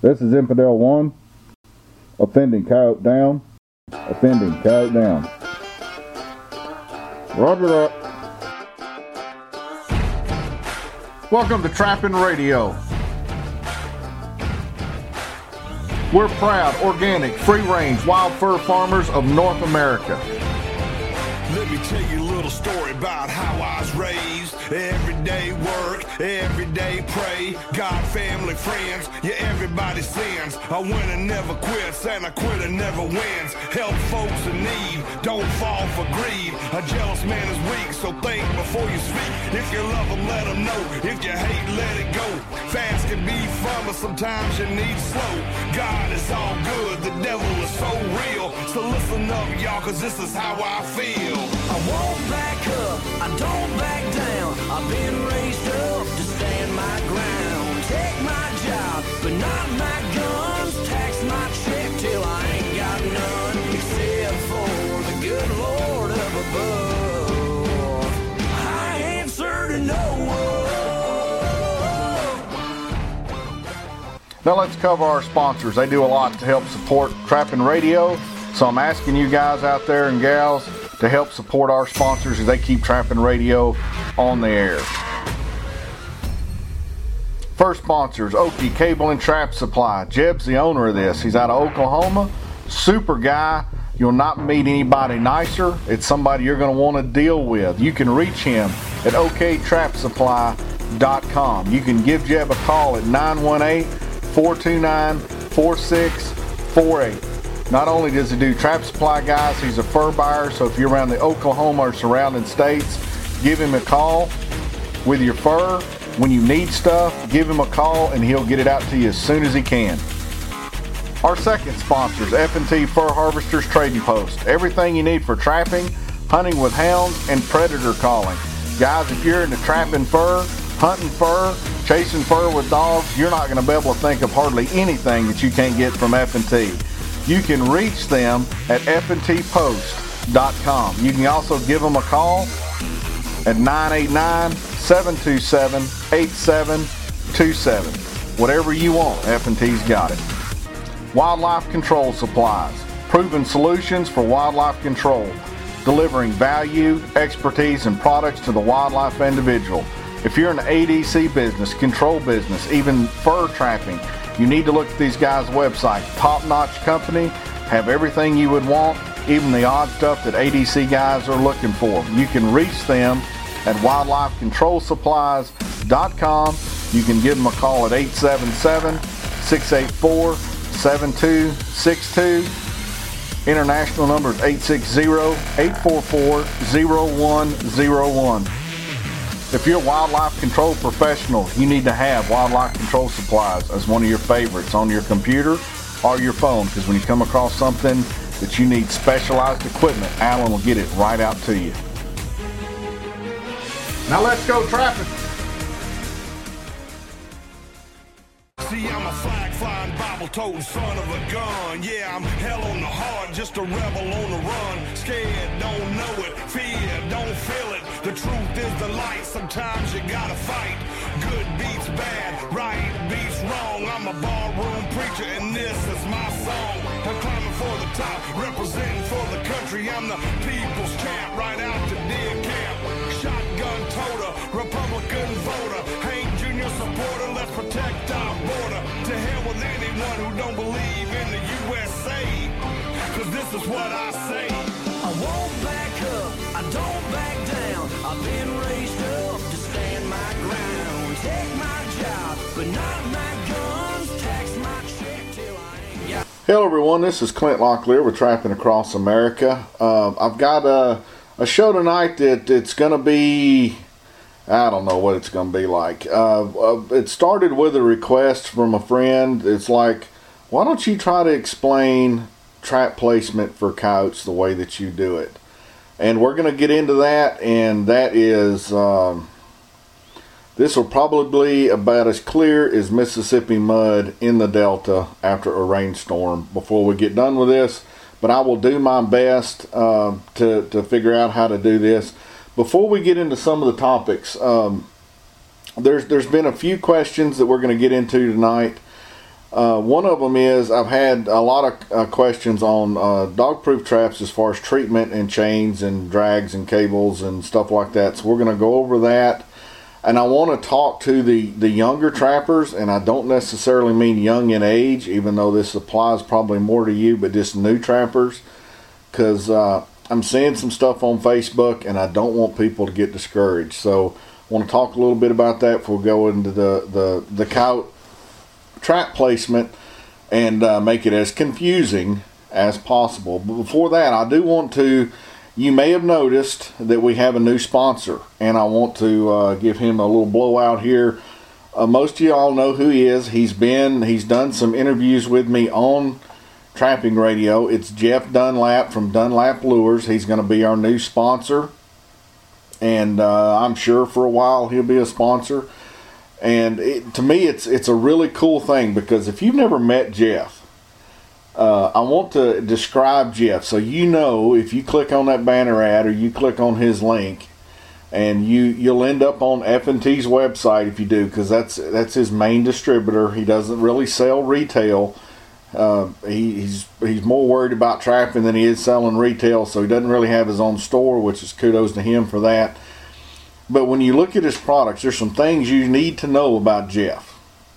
This is Infidel 1. Offending coyote down. Offending coyote down. Roger that. Welcome to Trapping Radio. We're proud, organic, free-range, wild fur farmers of North America. Let me tell you a little story about how I was raised. Everyday work, everyday pray. God, family, friends, yeah, everybody sins. A winner never quits, and a quitter never wins. Help folks in need, don't fall for greed. A jealous man is weak, so think before you speak. If you love them, let them know. If you hate, let it go. Fast can be fun, but sometimes you need slow. God is all good, the devil is so real. So listen up, y'all, cause this is how I feel. I won't back up, I don't back down. I've been raised up to stand my ground. Take my job, but not my guns. Tax my check till I ain't got none. Except for the good Lord up above. I answer to no one. Now let's cover our sponsors. They do a lot to help support Trapping Radio. So I'm asking you guys out there and gals to help support our sponsors as they keep Trapping Radio on the air. First sponsor is Okie Cable and Trap Supply. Jeb's the owner of this. He's out of Oklahoma. Super guy. You'll not meet anybody nicer. It's somebody you're going to want to deal with. You can reach him at oktrapsupply.com. You can give Jeb a call at 918-429-4648. Not only does he do trap supply, guys, he's a fur buyer, so if you're around the Oklahoma or surrounding states, give him a call with your fur. When you need stuff, give him a call and he'll get it out to you as soon as he can. Our second sponsor is F&T Fur Harvesters Trading Post. Everything you need for trapping, hunting with hounds, and predator calling. Guys, if you're into trapping fur, hunting fur, chasing fur with dogs, you're not going to be able to think of hardly anything that you can't get from F&T. You can reach them at fntpost.com. You can also give them a call at 989-727-8727. Whatever you want, F&T's got it. Wildlife Control Supplies. Proven solutions for wildlife control. Delivering value, expertise, and products to the wildlife individual. If you're in the ADC business, control business, even fur trapping, you need to look at these guys' website. Top-notch company, have everything you would want, even the odd stuff that ADC guys are looking for. You can reach them at wildlifecontrolsupplies.com. You can give them a call at 877-684-7262. International number is 860-844-0101. If you're a wildlife control professional, you need to have Wildlife Control Supplies as one of your favorites on your computer or your phone, because when you come across something that you need specialized equipment, Alan will get it right out to you. Now let's go trapping. See, I'm a flag-flying, Bible-toting son of a gun. Yeah, I'm hell on the heart, just a rebel on the run. Scared, don't know it. Fear, don't feel it. The truth is the light. Sometimes you gotta fight. Good beats bad, right beats wrong. I'm a barroom preacher, and this is my song. I'm climbing for the top, representing for the country. I'm the people's champ, right out to deer camp. Shotgun toter, Republican voter. Hank Jr. supporter, let's protect our border. To hell with anyone who don't believe in the USA, cause this is what I say. I won't back up, I don't back down. I've been raised up to stand my ground. Take my job, but not my guns. Tax my check till I ain't got. Hello everyone, this is Clint Locklear with Trapping Across America. I've got a show tonight that it's going to be, I don't know what it's going to be like. It started with a request from a friend. It's like, why don't you try to explain trap placement for coyotes the way that you do it? And we're going to get into that, and that is, this will probably be about as clear as Mississippi mud in the Delta after a rainstorm before we get done with this. But I will do my best to figure out how to do this. Before we get into some of the topics, there's been a few questions that we're going to get into tonight. One of them is I've had a lot of questions on dog-proof traps as far as treatment and chains and drags and cables and stuff like that. So we're going to go over that. And I want to talk to the younger trappers, and I don't necessarily mean young in age, even though this applies probably more to you, but just new trappers. Because I'm seeing some stuff on Facebook, and I don't want people to get discouraged. So I want to talk a little bit about that before we go into the coyote trap placement and make it as confusing as possible. But before that, I do want to, you may have noticed that we have a new sponsor, and I want to give him a little blowout here. Most of y'all know who he is. He's done some interviews with me on Trapping Radio. It's Jeff Dunlap from Dunlap Lures. He's going to be our new sponsor, and I'm sure for a while he'll be a sponsor. And to me, it's a really cool thing, because if you've never met Jeff, I want to describe Jeff. So you know, if you click on that banner ad or you click on his link, and you'll end up on F&T's website if you do, because that's his main distributor. He doesn't really sell retail. He's more worried about trapping than he is selling retail, so he doesn't really have his own store, which is kudos to him for that. But when you look at his products, there's some things you need to know about Jeff.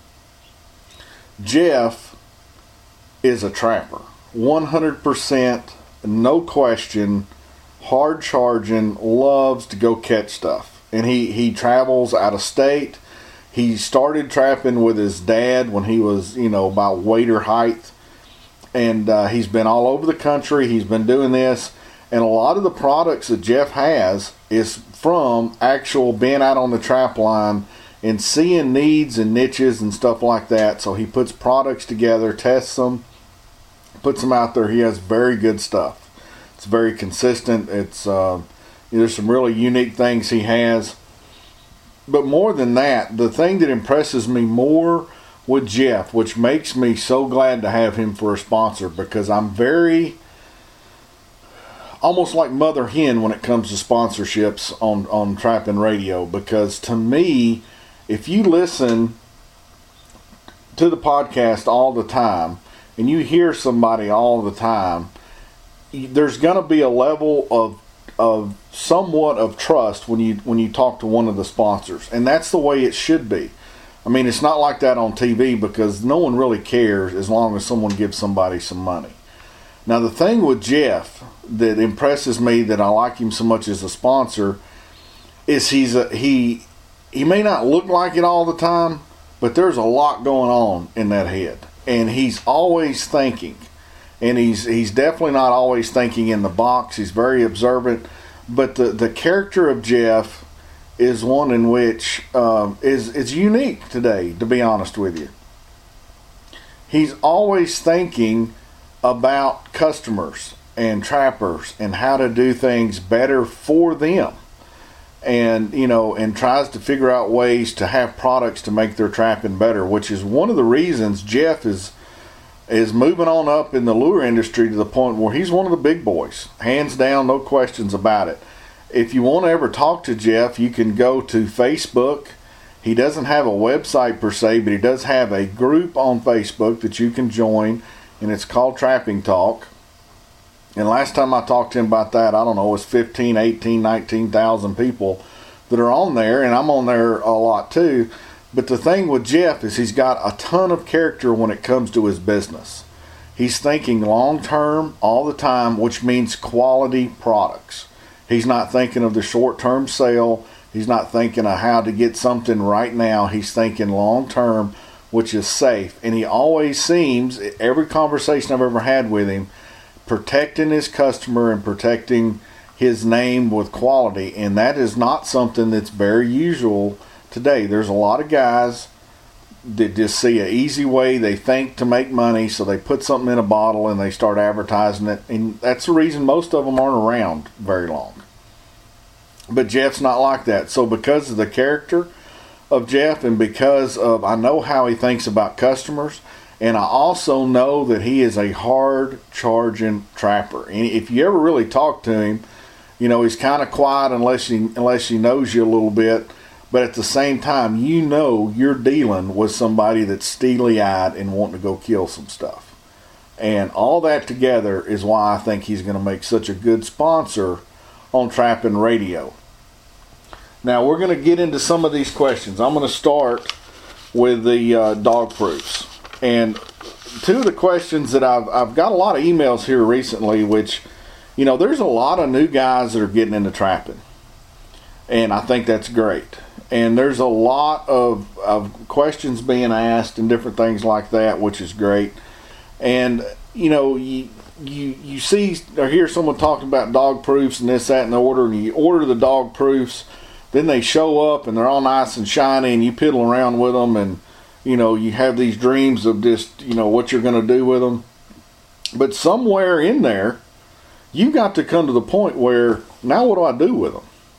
Jeff is a trapper. 100%, no question, hard charging, loves to go catch stuff. And he travels out of state. He started trapping with his dad when he was, about weight or height. And he's been all over the country. He's been doing this. And a lot of the products that Jeff has is from actual being out on the trap line and seeing needs and niches and stuff like that. So he puts products together, tests them, puts them out there. He has very good stuff. It's very consistent. It's there's some really unique things he has. But more than that, the thing that impresses me more with Jeff, which makes me so glad to have him for a sponsor, because I'm very almost like mother hen when it comes to sponsorships on Trapping Radio, because to me, if you listen to the podcast all the time and you hear somebody all the time, there's going to be a level of somewhat of trust when you talk to one of the sponsors, and that's the way it should be. I mean, it's not like that on TV, because no one really cares as long as someone gives somebody some money. Now, the thing with Jeff that impresses me, that I like him so much as a sponsor, is he may not look like it all the time, but there's a lot going on in that head, and he's always thinking. And he's definitely not always thinking in the box. He's very observant. But the character of Jeff is one in which is unique today, to be honest with you. He's always thinking about customers and trappers and how to do things better for them. And, and tries to figure out ways to have products to make their trapping better, which is one of the reasons Jeff is moving on up in the lure industry to the point where he's one of the big boys. Hands down, no questions about it. If you want to ever talk to Jeff, you can go to Facebook. He doesn't have a website per se, but he does have a group on Facebook that you can join, and it's called Trapping Talk. And last time I talked to him about that, I don't know, it was 15, 18, 19,000 people that are on there, and I'm on there a lot too. But the thing with Jeff is he's got a ton of character when it comes to his business. He's thinking long term all the time, which means quality products. He's not thinking of the short term sale. He's not thinking of how to get something right now. He's thinking long term, which is safe. And he always seems, every conversation I've ever had with him, protecting his customer and protecting his name with quality. And that is not something that's very usual today. There's a lot of guys that just see an easy way they think to make money, so they put something in a bottle and they start advertising it, and that's the reason most of them aren't around very long. But Jeff's not like that. So because of the character of Jeff, and because of, I know how he thinks about customers, and I also know that he is a hard charging trapper. And if you ever really talk to him, he's kind of quiet unless he knows you a little bit. but at the same time, you know you're dealing with somebody that's steely-eyed and wanting to go kill some stuff. And all that together is why I think he's going to make such a good sponsor on Trapping Radio. Now, we're going to get into some of these questions. I'm going to start with the dog proofs. And two of the questions that I've got a lot of emails here recently, which, you know, there's a lot of new guys that are getting into trapping. And I think that's great. And there's a lot of questions being asked and different things like that, which is great. And, you know, you see or hear someone talking about dog proofs and this, that, and the order, and you order the dog proofs, then they show up and they're all nice and shiny, and you piddle around with them, and, you know, you have these dreams of just, you know, what you're going to do with them. But somewhere in there, you've got to come to the point where, now what do I do with them?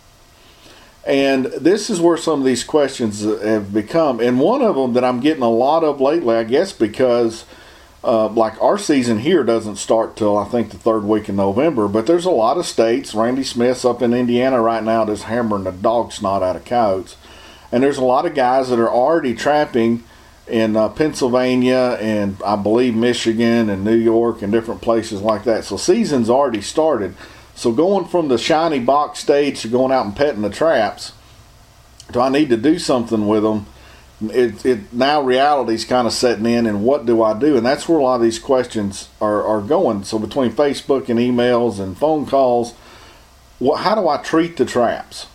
And this is where some of these questions have become. And one of them that I'm getting a lot of lately, I guess because like our season here doesn't start till I think the third week in November, but there's a lot of states. Randy Smith's up in Indiana right now just hammering the dog snot out of coyotes. And there's a lot of guys that are already trapping in Pennsylvania and I believe Michigan and New York and different places like that. So season's already started. So going from the shiny box stage to going out and petting the traps, do I need to do something with them? Now reality's kind of setting in, and what do I do? And that's where a lot of these questions are going. So between Facebook and emails and phone calls, how do I treat the traps?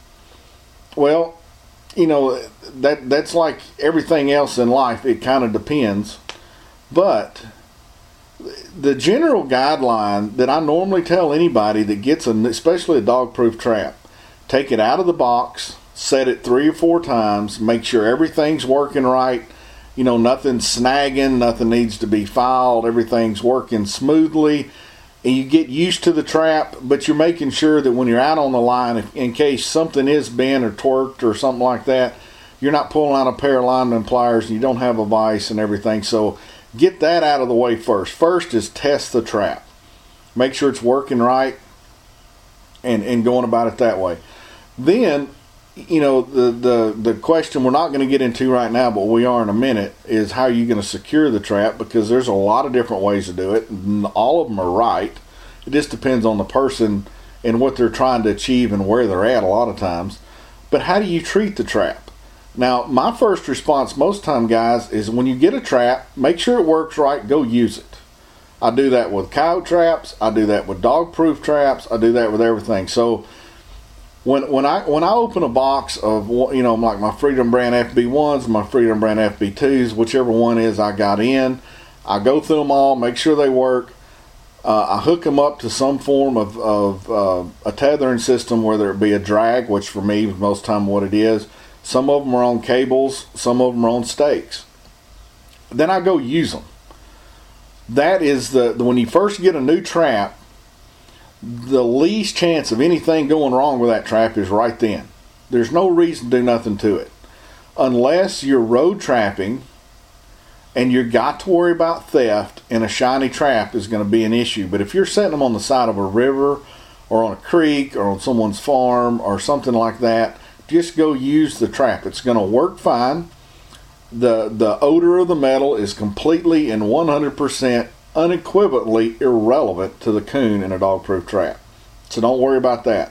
Well, you know, that's like everything else in life. It kind of depends. But the general guideline that I normally tell anybody that gets especially a dog-proof trap, take it out of the box, set it 3 or 4 times, make sure everything's working right, you know, nothing's snagging, nothing needs to be filed, everything's working smoothly, and you get used to the trap, but you're making sure that when you're out on the line, in case something is bent or twerked or something like that, you're not pulling out a pair of lineman pliers and you don't have a vise and everything. So get that out of the way first. First is test the trap. Make sure it's working right and going about it that way. Then, you know, the question we're not going to get into right now, but we are in a minute, is how are you going to secure the trap? Because there's a lot of different ways to do it. And all of them are right. It just depends on the person and what they're trying to achieve and where they're at a lot of times. But how do you treat the trap? Now, my first response most time, guys, is when you get a trap, make sure it works right, go use it. I do that with coyote traps. I do that with dog-proof traps. I do that with everything. So when I open a box of, you know, like my Freedom Brand FB1s, my Freedom Brand FB2s, whichever one is I got in, I go through them all, make sure they work. I hook them up to some form of a tethering system, whether it be a drag, which for me is most time what it is. Some of them are on cables, some of them are on stakes. Then I go use them. That is when you first get a new trap, the least chance of anything going wrong with that trap is right then. There's no reason to do nothing to it. Unless you're road trapping and you've got to worry about theft, and a shiny trap is going to be an issue. But if you're setting them on the side of a river or on a creek or on someone's farm or something like that, just go use the trap. It's going to work fine. The odor of the metal is completely and 100% unequivocally irrelevant to the coon in a dog-proof trap. So don't worry about that.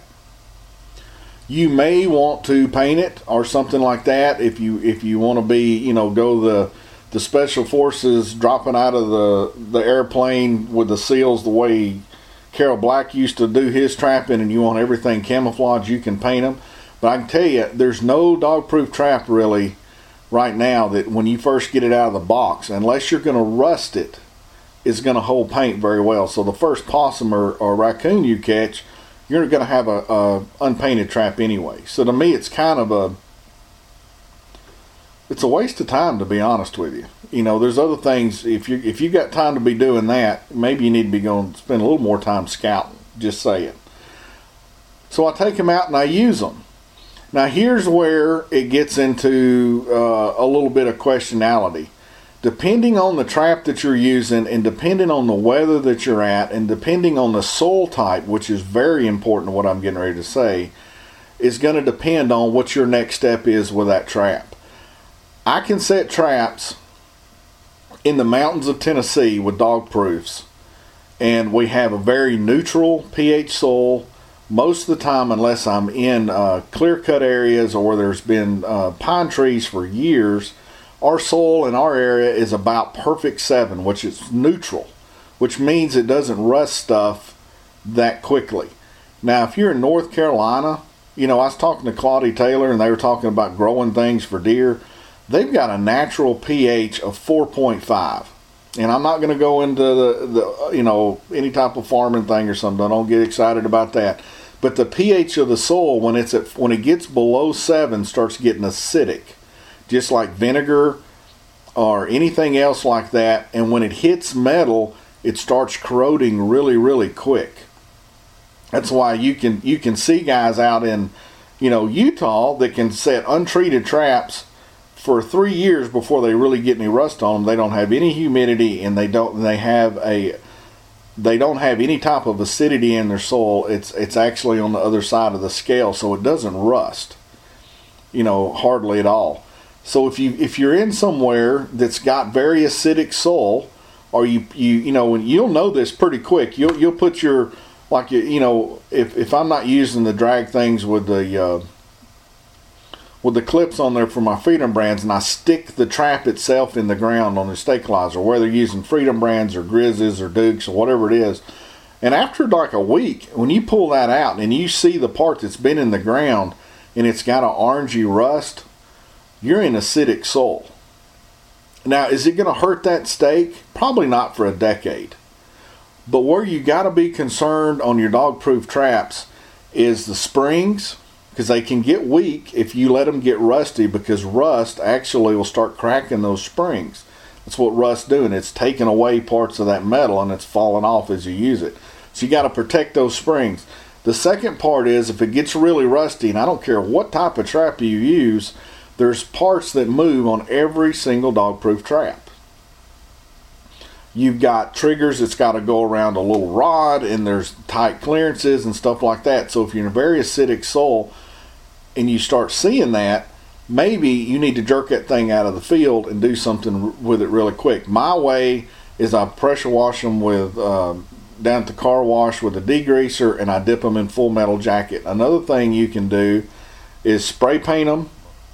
You may want to paint it or something like that if you want to be, you know, go the special forces dropping out of the airplane with the seals the way Carol Black used to do his trapping, and you want everything camouflage, you can paint them. But I can tell you, there's no dog-proof trap really right now that when you first get it out of the box, unless you're going to rust it, is going to hold paint very well. So the first possum or raccoon you catch, you're going to have a unpainted trap anyway. So to me, it's kind of it's a waste of time, to be honest with you. You know, there's other things. If you got time to be doing that, maybe you need to be going to spend a little more time scouting. Just saying. So I take them out and I use them. Now here's where it gets into a little bit of questionality. Depending on the trap that you're using, and depending on the weather that you're at, and depending on the soil type, which is very important to what I'm getting ready to say, is going to depend on what your next step is with that trap. I can set traps in the mountains of Tennessee with dog proofs, and we have a very neutral pH soil most of the time, unless I'm in clear-cut areas or where there's been pine trees for years. Our soil in our area is about perfect 7, which is neutral, which means it doesn't rust stuff that quickly. Now, if you're in North Carolina, I was talking to Claudie Taylor, and they were talking about growing things for deer. They've got a natural pH of 4.5. And I'm not going to go into the any type of farming thing or something. Don't get excited about that. But the pH of the soil, when it gets below 7, starts getting acidic, just like vinegar or anything else like that. And when it hits metal, it starts corroding really, really quick. That's why you can see guys out in Utah that can set untreated traps for 3 years before they really get any rust on them. They don't have any humidity, and they don't have any type of acidity in their soil. It's actually on the other side of the scale, so it doesn't rust, hardly at all. So if you're in somewhere that's got very acidic soil, or you'll know this pretty quick. You'll put your, if I'm not using the drag things with the clips on there for my Freedom Brands, and I stick the trap itself in the ground on the stabilizer, whether using Freedom Brands or Grizzlies or Dukes or whatever it is. And after like a week, when you pull that out and you see the part that's been in the ground and it's got an orangey rust, you're in acidic soil. Now, is it going to hurt that steak? Probably not for a decade. But where you got to be concerned on your dog-proof traps is the springs, because they can get weak if you let them get rusty, because rust actually will start cracking those springs. That's what rust's doing. It's taking away parts of that metal and it's falling off as you use it. So you got to protect those springs. The second part is, if it gets really rusty, and I don't care what type of trap you use, there's parts that move on every single dog-proof trap. You've got triggers that's got to go around a little rod, and there's tight clearances and stuff like that. So if you're in a very acidic soil and you start seeing that, maybe you need to jerk that thing out of the field and do something with it really quick. My way is I pressure wash them with down at the car wash with a degreaser, and I dip them in Full Metal Jacket. Another thing you can do is spray paint them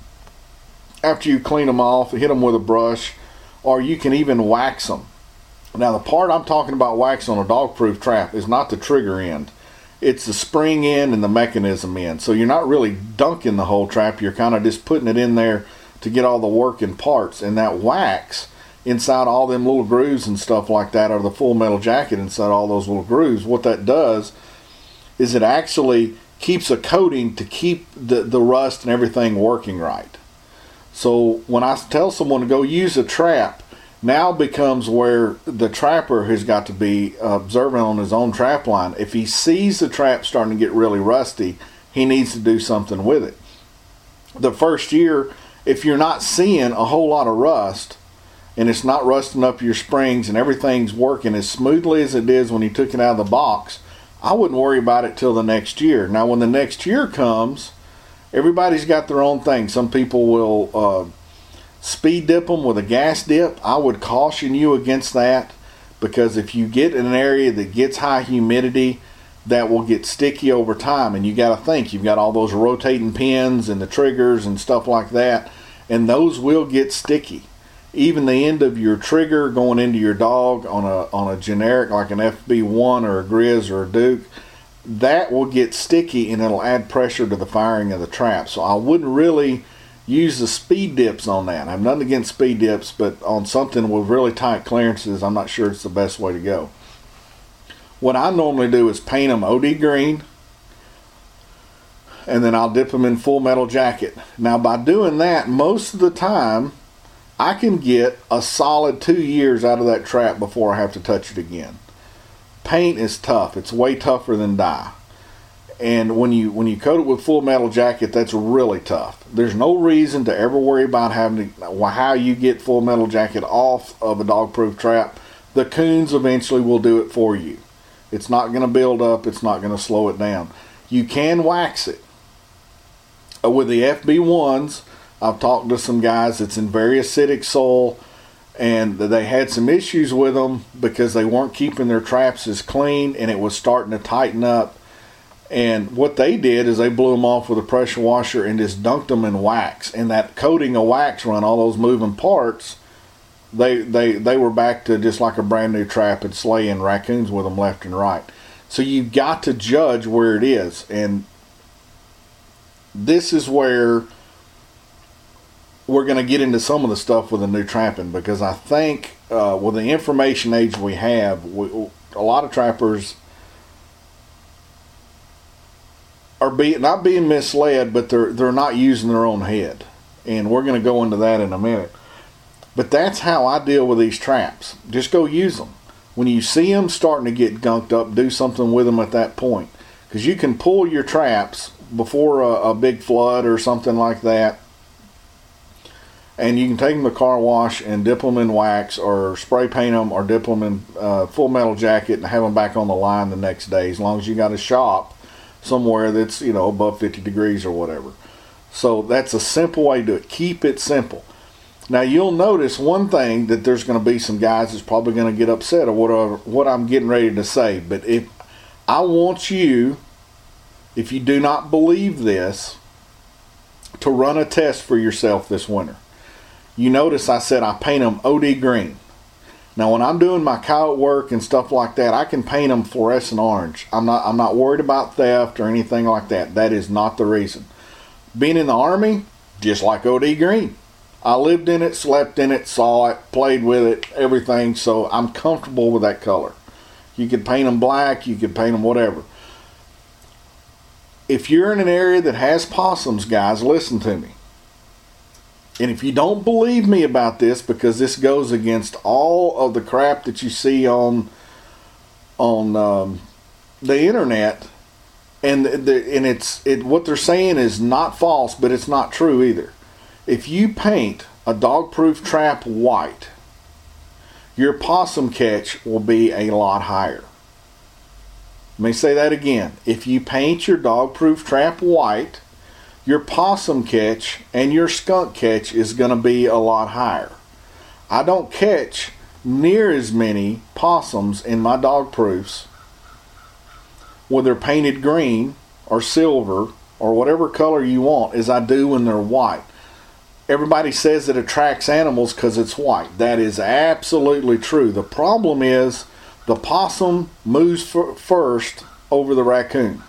after you clean them off, hit them with a brush, or you can even wax them. Now, the part I'm talking about wax on a dog-proof trap is not the trigger end. It's the spring end and the mechanism end. So you're not really dunking the whole trap. You're kind of just putting it in there to get all the working parts. And that wax inside all them little grooves and stuff like that, or the Full Metal Jacket inside all those little grooves, what that does is it actually keeps a coating to keep the rust and everything working right. So when I tell someone to go use a trap, now becomes where the trapper has got to be observant on his own trap line. If he sees the trap starting to get really rusty, he needs to do something with it. The first year, if you're not seeing a whole lot of rust, and it's not rusting up your springs and everything's working as smoothly as it is when you took it out of the box, I wouldn't worry about it till the next year. Now, when the next year comes, everybody's got their own thing. Some people will speed dip them with a gas dip. I would caution you against that, because if you get in an area that gets high humidity, that will get sticky over time. And you got to think, you've got all those rotating pins and the triggers and stuff like that, and those will get sticky. Even the end of your trigger going into your dog on a generic like an FB1 or a Grizz or a Duke, that will get sticky and it'll add pressure to the firing of the trap. So I wouldn't really use the speed dips on that. I have nothing against speed dips, but on something with really tight clearances, I'm not sure it's the best way to go. What I normally do is paint them OD green, and then I'll dip them in Full Metal Jacket. Now, by doing that, most of the time, I can get a solid 2 years out of that trap before I have to touch it again. Paint is tough. It's way tougher than dye. And when you coat it with Full Metal Jacket, that's really tough. There's no reason to ever worry about how you get Full Metal Jacket off of a dog-proof trap. The coons eventually will do it for you. It's not going to build up. It's not going to slow it down. You can wax it. With the FB1s, I've talked to some guys that's in very acidic soil, and they had some issues with them because they weren't keeping their traps as clean, and it was starting to tighten up. And what they did is they blew them off with a pressure washer and just dunked them in wax. And that coating of wax run all those moving parts, they were back to just like a brand new trap and slaying raccoons with them left and right. So you've got to judge where it is. And this is where we're going to get into some of the stuff with the new trapping, because I think with the information age we have, a lot of trappers are not being misled, but they're not using their own head. And we're going to go into that in a minute. But that's how I deal with these traps. Just go use them. When you see them starting to get gunked up, do something with them at that point. Because you can pull your traps before a big flood or something like that, and you can take them to car wash and dip them in wax, or spray paint them, or dip them in full metal jacket and have them back on the line the next day, as long as you got a shop somewhere that's, above 50 degrees or whatever. So that's a simple way to do it. Keep it simple. Now you'll notice one thing, that there's going to be some guys that's probably going to get upset at what I'm getting ready to say. But if I want you, if you do not believe this, to run a test for yourself this winter. You notice I said I paint them OD green. Now when I'm doing my coyote work and stuff like that, I can paint them fluorescent orange. I'm not worried about theft or anything like that. That is not the reason. Being in the Army, just like OD green. I lived in it, slept in it, saw it, played with it, everything, so I'm comfortable with that color. You could paint them black, you could paint them whatever. If you're in an area that has possums, guys, listen to me. And if you don't believe me about this, because this goes against all of the crap that you see on the internet, and what they're saying is not false, but it's not true either. If you paint a dog-proof trap white, your possum catch will be a lot higher. Let me say that again. If you paint your dog-proof trap white, your possum catch and your skunk catch is going to be a lot higher. I don't catch near as many possums in my dog proofs, whether they're painted green or silver or whatever color you want, as I do when they're white. Everybody says it attracts animals because it's white. That is absolutely true. The problem is the possum moves first over the raccoon.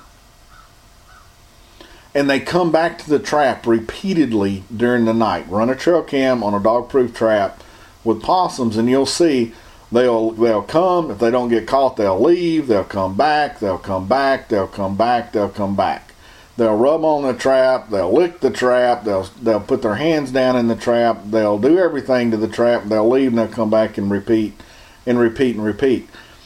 And they come back to the trap repeatedly during the night. Run a trail cam on a dog-proof trap with possums, and you'll see they'll come. If they don't get caught, they'll leave. They'll come back. They'll come back. They'll come back. They'll come back. They'll rub on the trap. They'll lick the trap. They'll put their hands down in the trap. They'll do everything to the trap. They'll leave, and they'll come back and repeat and repeat and repeat.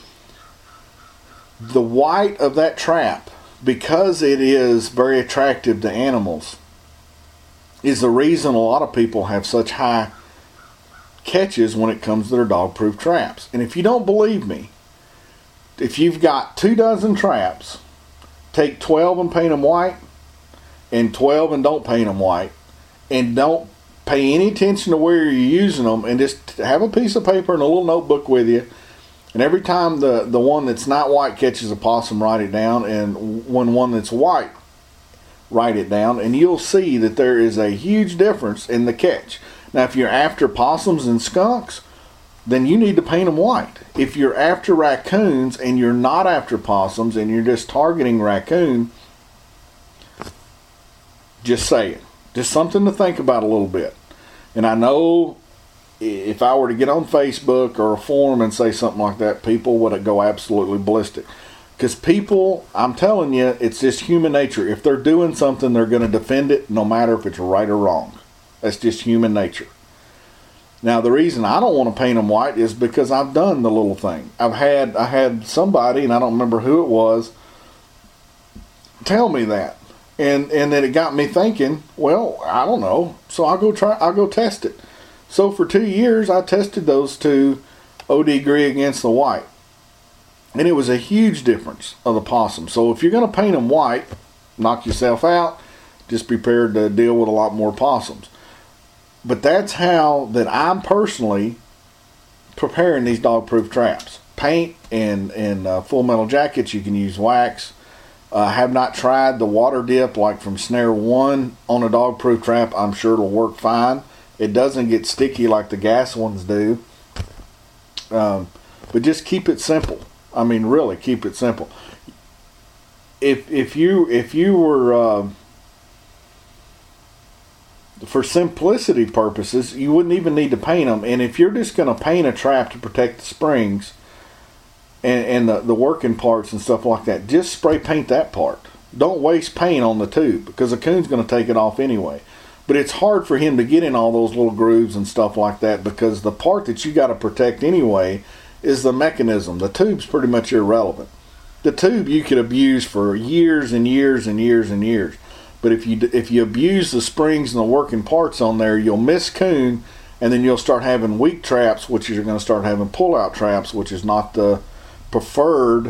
The white of that trap, because it is very attractive to animals, is the reason a lot of people have such high catches when it comes to their dog-proof traps. And if you don't believe me, if you've got 24 traps, take 12 and paint them white, and 12 and don't paint them white, and don't pay any attention to where you're using them, and just have a piece of paper and a little notebook with you. And every time the one that's not white catches a possum, write it down. And when one that's white, write it down. And you'll see that there is a huge difference in the catch. Now, if you're after possums and skunks, then you need to paint them white. If you're after raccoons and you're not after possums and you're just targeting raccoon, just say it. Just something to think about a little bit. And I know if I were to get on Facebook or a forum and say something like that, people would go absolutely ballistic. Because people, I'm telling you, it's just human nature. If they're doing something, they're going to defend it no matter if it's right or wrong. That's just human nature. Now, the reason I don't want to paint them white is because I've done the little thing. I had somebody, and I don't remember who it was, tell me that. And then it got me thinking, well, I don't know. So I'll go test it. So for 2 years, I tested those two OD gray against the white. And it was a huge difference of the possum. So if you're going to paint them white, knock yourself out. Just be prepared to deal with a lot more possums. But that's how that I'm personally preparing these dog-proof traps. Paint and Full Metal Jackets, you can use wax. I have not tried the water dip like from Snare 1 on a dog-proof trap. I'm sure it'll work fine. It doesn't get sticky like the gas ones do. But just keep it simple. I mean, really, keep it simple. If you were for simplicity purposes, you wouldn't even need to paint them. And if you're just going to paint a trap to protect the springs and the working parts and stuff like that, just spray paint that part. Don't waste paint on the tube, because a coon's going to take it off anyway. But it's hard for him to get in all those little grooves and stuff like that, because the part that you got to protect anyway is the mechanism. The tube's pretty much irrelevant. The tube you could abuse for years and years and years and years. But if you abuse the springs and the working parts on there, you'll miss coon, and then you'll start having weak traps, which you're going to start having pull-out traps, which is not the preferred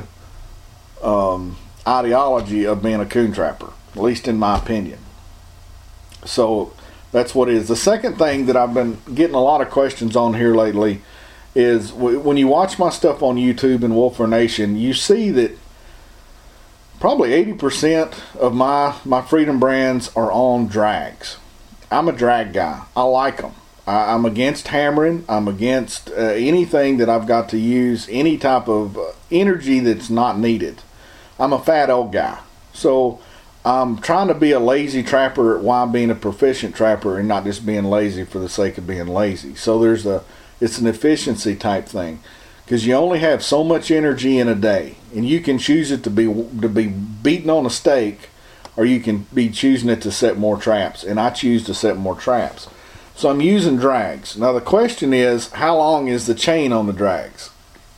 ideology of being a coon trapper, at least in my opinion. So that's what it is. The second thing that I've been getting a lot of questions on here lately is when you watch my stuff on YouTube and Wolfer Nation, you see that probably 80% of my Freedom brands are on drags. I'm a drag guy. I like them. I'm against hammering. I'm against anything that I've got to use any type of energy that's not needed. I'm a fat old guy. So I'm trying to be a lazy trapper while being a proficient trapper, and not just being lazy for the sake of being lazy. So it's an efficiency type thing, because you only have so much energy in a day, and you can choose it to be beaten on a stake, or you can be choosing it to set more traps, and I choose to set more traps. So I'm using drags. Now the question is, how long is the chain on the drags?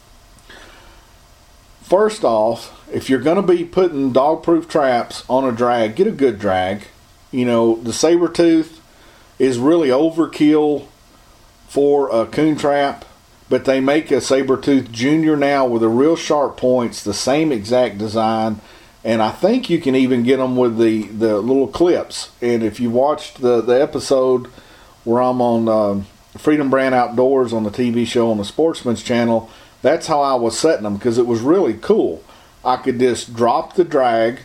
First off, if you're going to be putting dog-proof traps on a drag, get a good drag. You know, the Sabertooth is really overkill for a coon trap, but they make a Sabertooth Junior now with the real sharp points, the same exact design, and I think you can even get them with the little clips. And if you watched the episode where I'm on Freedom Brand Outdoors on the TV show on the Sportsman's Channel, that's how I was setting them, because it was really cool. I could just drop the drag,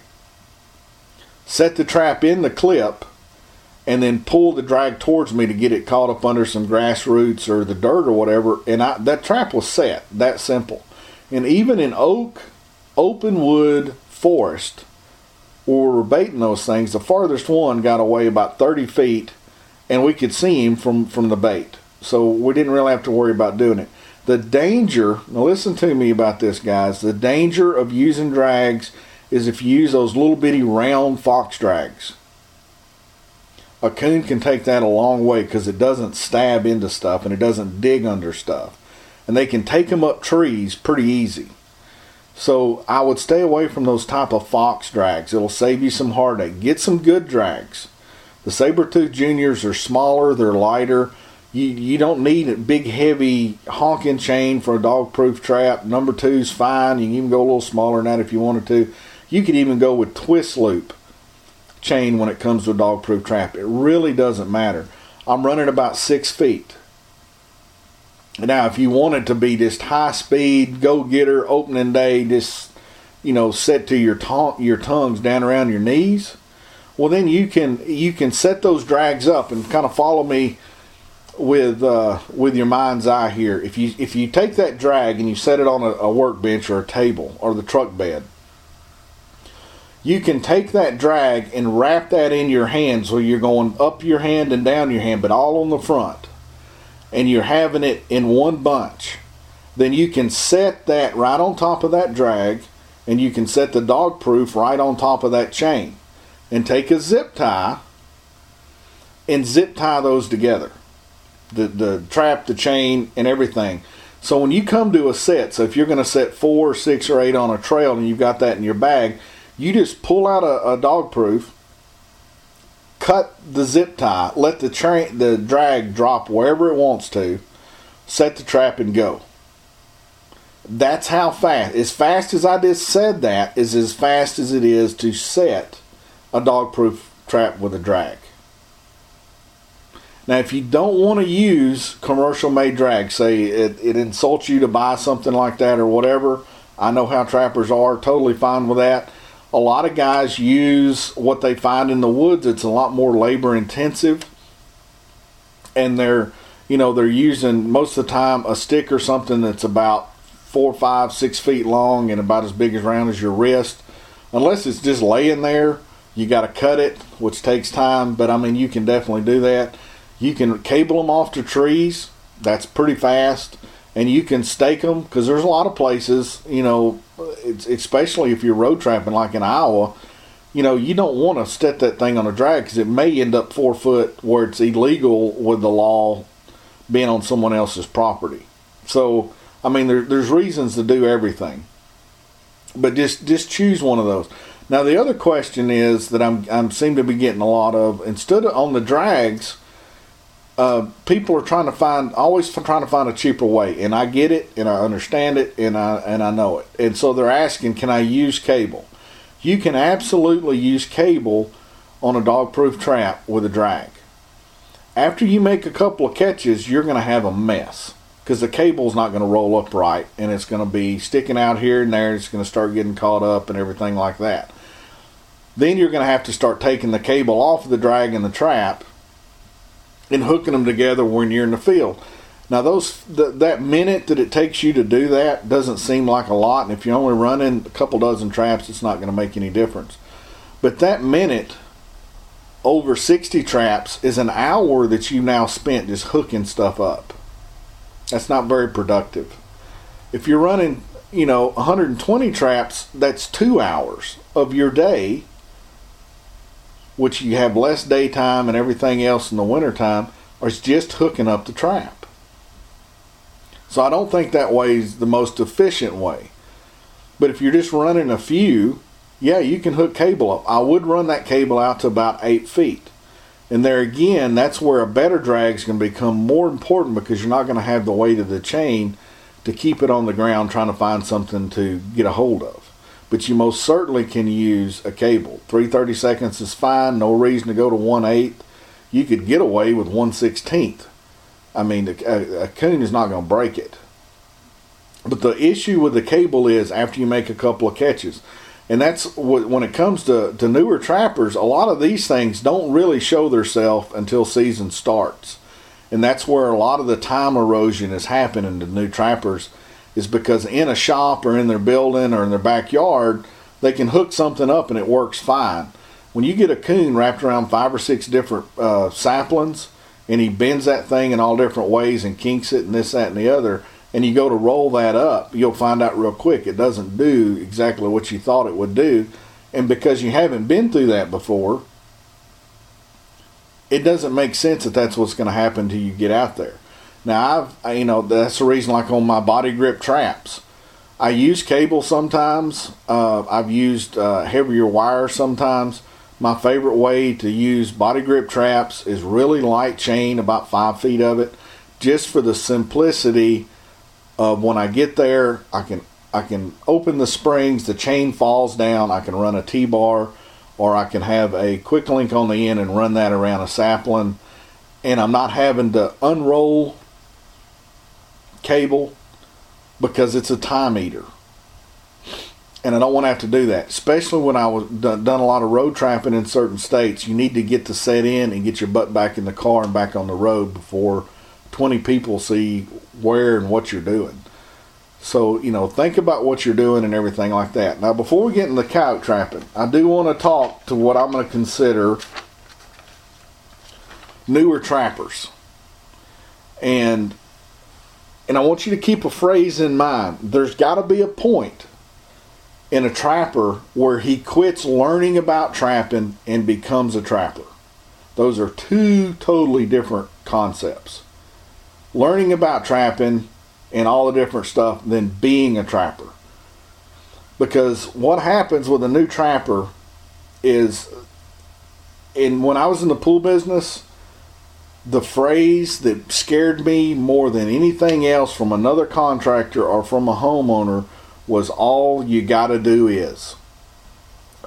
set the trap in the clip, and then pull the drag towards me to get it caught up under some grass roots or the dirt or whatever, and that trap was set. That simple. And even in oak, open wood, forest, where we were baiting those things, the farthest one got away about 30 feet, and we could see him from the bait. So we didn't really have to worry about doing it. The danger, now listen to me about this, guys. The danger of using drags is if you use those little bitty round fox drags. A coon can take that a long way, because it doesn't stab into stuff and it doesn't dig under stuff. And they can take them up trees pretty easy. So I would stay away from those type of fox drags. It'll save you some heartache. Get some good drags. The Sabertooth Juniors are smaller, they're lighter. You don't need a big, heavy, honking chain for a dog-proof trap. Number 2's fine. You can even go a little smaller than that if you wanted to. You could even go with twist loop chain when it comes to a dog-proof trap. It really doesn't matter. I'm running about 6 feet. Now, if you wanted to be just high-speed, go-getter, opening day, just, set to your tongues down around your knees, well, then you can set those drags up and kind of follow me with your mind's eye here. If you take that drag and you set it on a workbench or a table or the truck bed, you can take that drag and wrap that in your hand, so you're going up your hand and down your hand, but all on the front, and you're having it in one bunch. Then you can set that right on top of that drag, and you can set the dog proof right on top of that chain, and take a zip tie and zip tie those together. The trap, the chain, and everything. So when you come to a set, so if you're going to set 4, 6, or 8 on a trail and you've got that in your bag, you just pull out a dog proof, cut the zip tie, let the drag drop wherever it wants to, set the trap and go. That's how fast. As fast as I just said that is as fast as it is to set a dog proof trap with a drag. Now, if you don't want to use commercial-made drag, say it insults you to buy something like that or whatever, I know how trappers are, totally fine with that. A lot of guys use what they find in the woods. It's a lot more labor-intensive, and they're using most of the time a stick or something that's about 4, 5, 6 feet long and about as big as round as your wrist. Unless it's just laying there, you got to cut it, which takes time, but I mean, you can definitely do that. You can cable them off to trees. That's pretty fast. And you can stake them, because there's a lot of places, especially if you're road trapping like in Iowa, you don't want to set that thing on a drag, because it may end up 4 foot where it's illegal with the law being on someone else's property. So, I mean, there's reasons to do everything. But just choose one of those. Now, the other question is that I'm seem to be getting a lot of, instead of on the drags, people are always trying to find a cheaper way, and I get it, and I understand it, and I know it. And so they're asking, can I use cable? You can absolutely use cable on a dog-proof trap with a drag. After you make a couple of catches, you're going to have a mess, because the cable's not going to roll up right, and it's going to be sticking out here and there. It's going to start getting caught up and everything like that. Then you're going to have to start taking the cable off of the drag and the trap and hooking them together when you're in the field. Now, that minute that it takes you to do that doesn't seem like a lot, and if you're only running a couple dozen traps, it's not going to make any difference. But that minute over 60 traps is an hour that you now spent just hooking stuff up. That's not very productive. If you're running, 120 traps, that's 2 hours of your day, which you have less daytime and everything else in the wintertime, or it's just hooking up the trap. So I don't think that way is the most efficient way. But if you're just running a few, yeah, you can hook cable up. I would run that cable out to about 8 feet. And there again, that's where a better drag is going to become more important, because you're not going to have the weight of the chain to keep it on the ground trying to find something to get a hold of. But you most certainly can use a cable. 3/32 is fine. No reason to go to 1/8. You could get away with 1/16. I mean, a coon is not going to break it. But the issue with the cable is after you make a couple of catches. And that's when it comes to newer trappers, a lot of these things don't really show themselves until season starts. And that's where a lot of the time erosion is happening to new trappers, is because in a shop or in their building or in their backyard, they can hook something up and it works fine. When you get a coon wrapped around 5 or 6 different saplings, and he bends that thing in all different ways and kinks it and this, that, and the other, and you go to roll that up, you'll find out real quick it doesn't do exactly what you thought it would do. And because you haven't been through that before, it doesn't make sense that that's what's going to happen till you get out there. Now, that's the reason, like on my body grip traps, I use cable sometimes. I've used heavier wire sometimes. My favorite way to use body grip traps is really light chain, about 5 feet of it, just for the simplicity of when I get there, I can open the springs, the chain falls down, I can run a T-bar, or I can have a quick link on the end and run that around a sapling, and I'm not having to unroll cable because it's a time eater. And I don't want to have to do that, especially when I was done a lot of road trapping in certain states. You need to get to set in and get your butt back in the car and back on the road before 20 people see where and what you're doing. So, think about what you're doing and everything like that. Now, before we get into coyote trapping, I do want to talk to what I'm going to consider newer trappers. And I want you to keep a phrase in mind. There's got to be a point in a trapper where he quits learning about trapping and becomes a trapper. Those are two totally different concepts. Learning about trapping and all the different stuff than being a trapper. Because what happens with a new trapper is, when I was in the pool business, the phrase that scared me more than anything else from another contractor or from a homeowner was, all you gotta do is.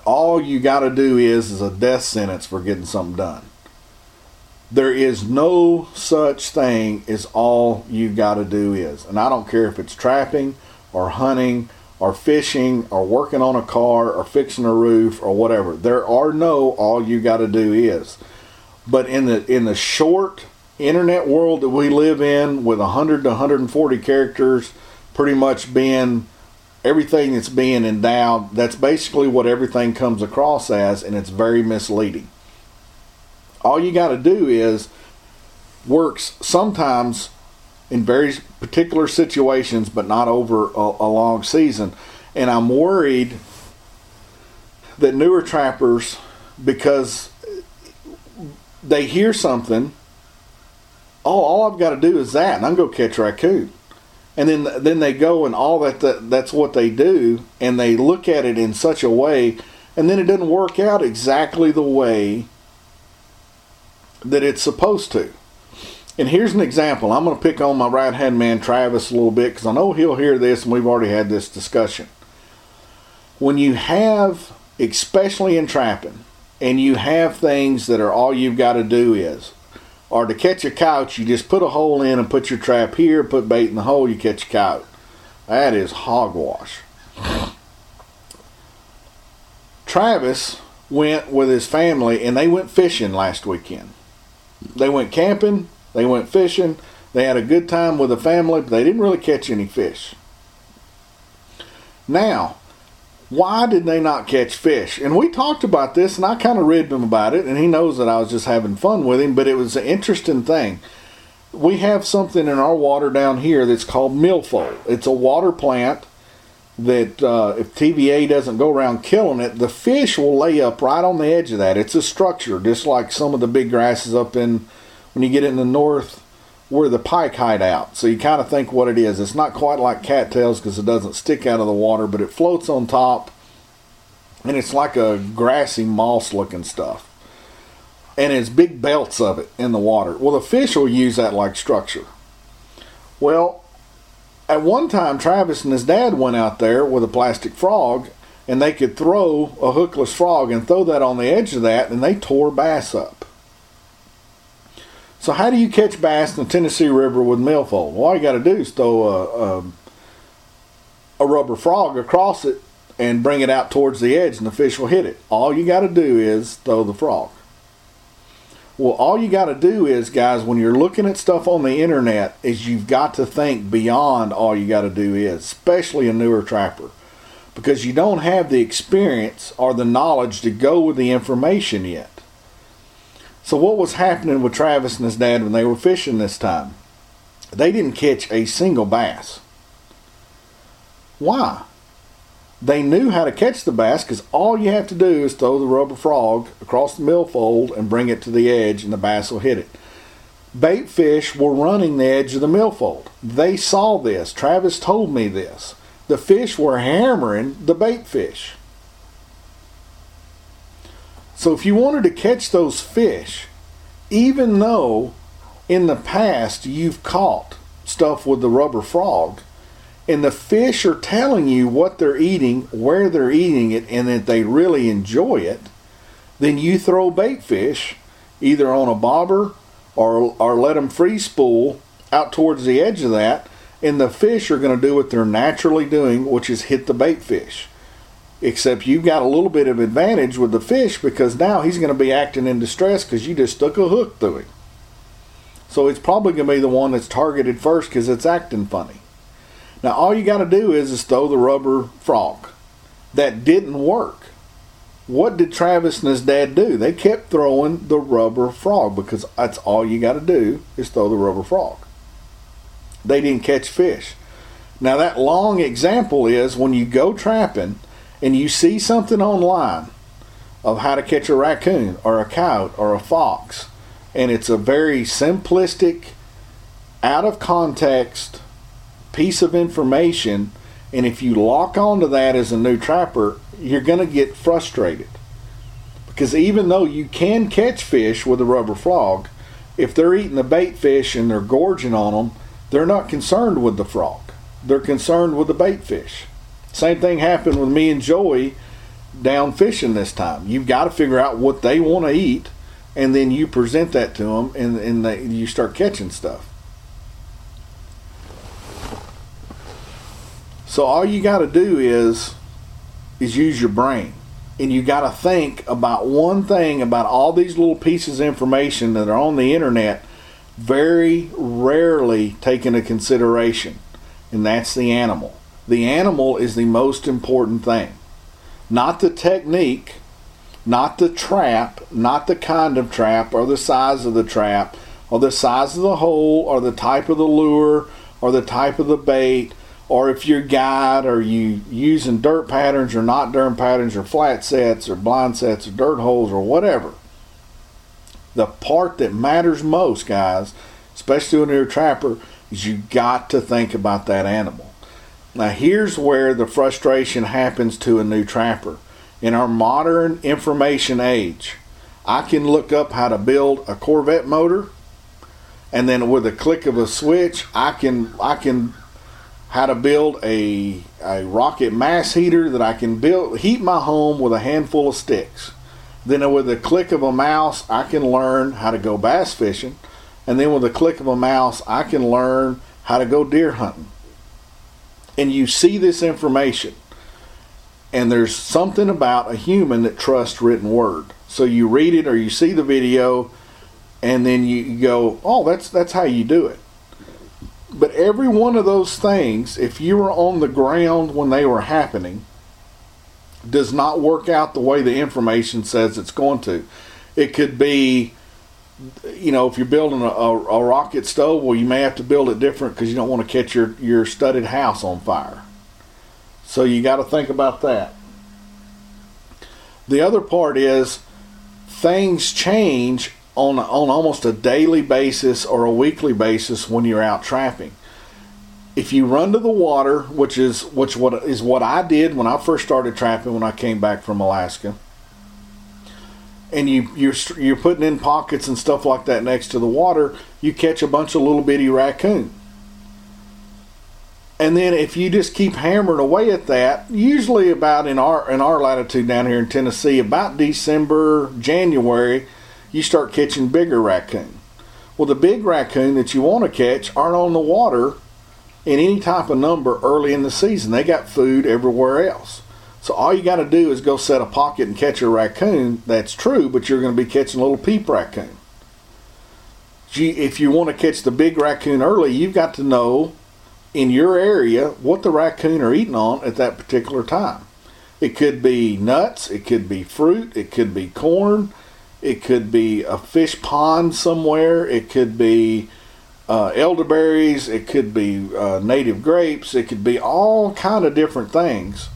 all you got to do is a death sentence for getting something done. There is no such thing as all you got to do is. And I don't care if it's trapping or hunting or fishing or working on a car or fixing a roof or whatever. There are no all you got to do is. But in the short internet world that we live in, with 100 to 140 characters pretty much being everything that's being endowed, that's basically what everything comes across as, and it's very misleading. All you got to do is works sometimes in very particular situations, but not over a long season. And I'm worried that newer trappers, because they hear something, all I've got to do is that, and I'm going to catch raccoon. And then they go and all that's what they do, and they look at it in such a way, and then it doesn't work out exactly the way that it's supposed to. And here's an example. I'm going to pick on my right-hand man, Travis, a little bit, because I know he'll hear this, and we've already had this discussion. When you have, especially in trapping, and you have things that are all you've got to do is, or to catch a couch, you just put a hole in and put your trap here, put bait in the hole, you catch a couch. That is hogwash. Travis went with his family, and they went fishing last weekend. They went camping, they went fishing, they had a good time with the family, but they didn't really catch any fish. Now, why did they not catch fish? And we talked about this, and I kind of ribbed him about it, and he knows that I was just having fun with him, but it was an interesting thing. We have something in our water down here that's called milfoil. It's a water plant that if TVA doesn't go around killing it, the fish will lay up right on the edge of that. It's a structure, just like some of the big grasses up in, when you get in the north, where the pike hide out. So you kind of think what it is. It's not quite like cattails because it doesn't stick out of the water, but it floats on top, and it's like a grassy moss looking stuff. And it's big belts of it in the water. Well, the fish will use that like structure. Well, at one time, Travis and his dad went out there with a plastic frog, and they could throw a hookless frog and throw that on the edge of that, and they tore bass up. So how do you catch bass in the Tennessee River with milfoil? Well, all you got to do is throw a rubber frog across it and bring it out towards the edge, and the fish will hit it. All you got to do is throw the frog. Well, all you got to do is, guys, when you're looking at stuff on the internet, is you've got to think beyond all you got to do is, especially a newer trapper, because you don't have the experience or the knowledge to go with the information yet. So what was happening with Travis and his dad when they were fishing this time? They didn't catch a single bass. Why? They knew how to catch the bass, because all you have to do is throw the rubber frog across the milfoil and bring it to the edge, and the bass will hit it. Bait fish were running the edge of the milfoil. They saw this. Travis told me this. The fish were hammering the bait fish. So if you wanted to catch those fish, even though in the past you've caught stuff with the rubber frog, and the fish are telling you what they're eating, where they're eating it, and that they really enjoy it, then you throw bait fish either on a bobber or let them free spool out towards the edge of that, and the fish are going to do what they're naturally doing, which is hit the bait fish. Except you've got a little bit of advantage with the fish, because now he's going to be acting in distress because you just stuck a hook through him. So it's probably going to be the one that's targeted first because it's acting funny. Now all you got to do is throw the rubber frog. That didn't work. What did Travis and his dad do? They kept throwing the rubber frog, because that's all you got to do is throw the rubber frog. They didn't catch fish. Now that long example is when you go trapping and you see something online of how to catch a raccoon or a coyote or a fox, and it's a very simplistic, out of context piece of information, and if you lock onto that as a new trapper, you're going to get frustrated. Because even though you can catch fish with a rubber frog, if they're eating the bait fish and they're gorging on them, they're not concerned with the frog. They're concerned with the bait fish. Same thing happened with me and Joey down fishing this time. You've got to figure out what they want to eat, and then you present that to them, and you start catching stuff. So all you got to do is use your brain. And you got to think about one thing about all these little pieces of information that are on the internet, very rarely taken into consideration, and that's the animal. The animal is the most important thing. Not the technique, not the trap, not the kind of trap, or the size of the trap, or the size of the hole, or the type of the lure, or the type of the bait, or if you're a guide, or you using dirt patterns or not dirt patterns, or flat sets or blind sets or dirt holes or whatever. The part that matters most, guys, especially when you're a trapper, is you got to think about that animal. Now here's where the frustration happens to a new trapper. In our modern information age, I can look up how to build a Corvette motor, and then with a click of a switch, I can how to build a rocket mass heater that I can heat my home with a handful of sticks. Then with a click of a mouse, I can learn how to go bass fishing. And then with a click of a mouse, I can learn how to go deer hunting. And you see this information. And there's something about a human that trusts written word. So you read it or you see the video, and then you go, oh, that's how you do it. But every one of those things, if you were on the ground when they were happening, does not work out the way the information says it's going to. It could be, if you're building a rocket stove, well, you may have to build it different because you don't want to catch your studded house on fire. So you got to think about that. The other part is things change on almost a daily basis or a weekly basis when you're out trapping. If you run to the water, which is what I did when I first started trapping when I came back from Alaska, and you're putting in pockets and stuff like that next to the water, you catch a bunch of little bitty raccoon. And then if you just keep hammering away at that, usually about in our latitude down here in Tennessee, about December, January, you start catching bigger raccoon. Well, the big raccoon that you want to catch aren't on the water in any type of number early in the season. They got food everywhere else. So all you got to do is go set a pocket and catch a raccoon. That's true, but you're going to be catching a little peep raccoon. If you want to catch the big raccoon early, you've got to know in your area what the raccoon are eating on at that particular time. It could be nuts, it could be fruit, it could be corn, it could be a fish pond somewhere, it could be elderberries, it could be native grapes, it could be all kind of different things.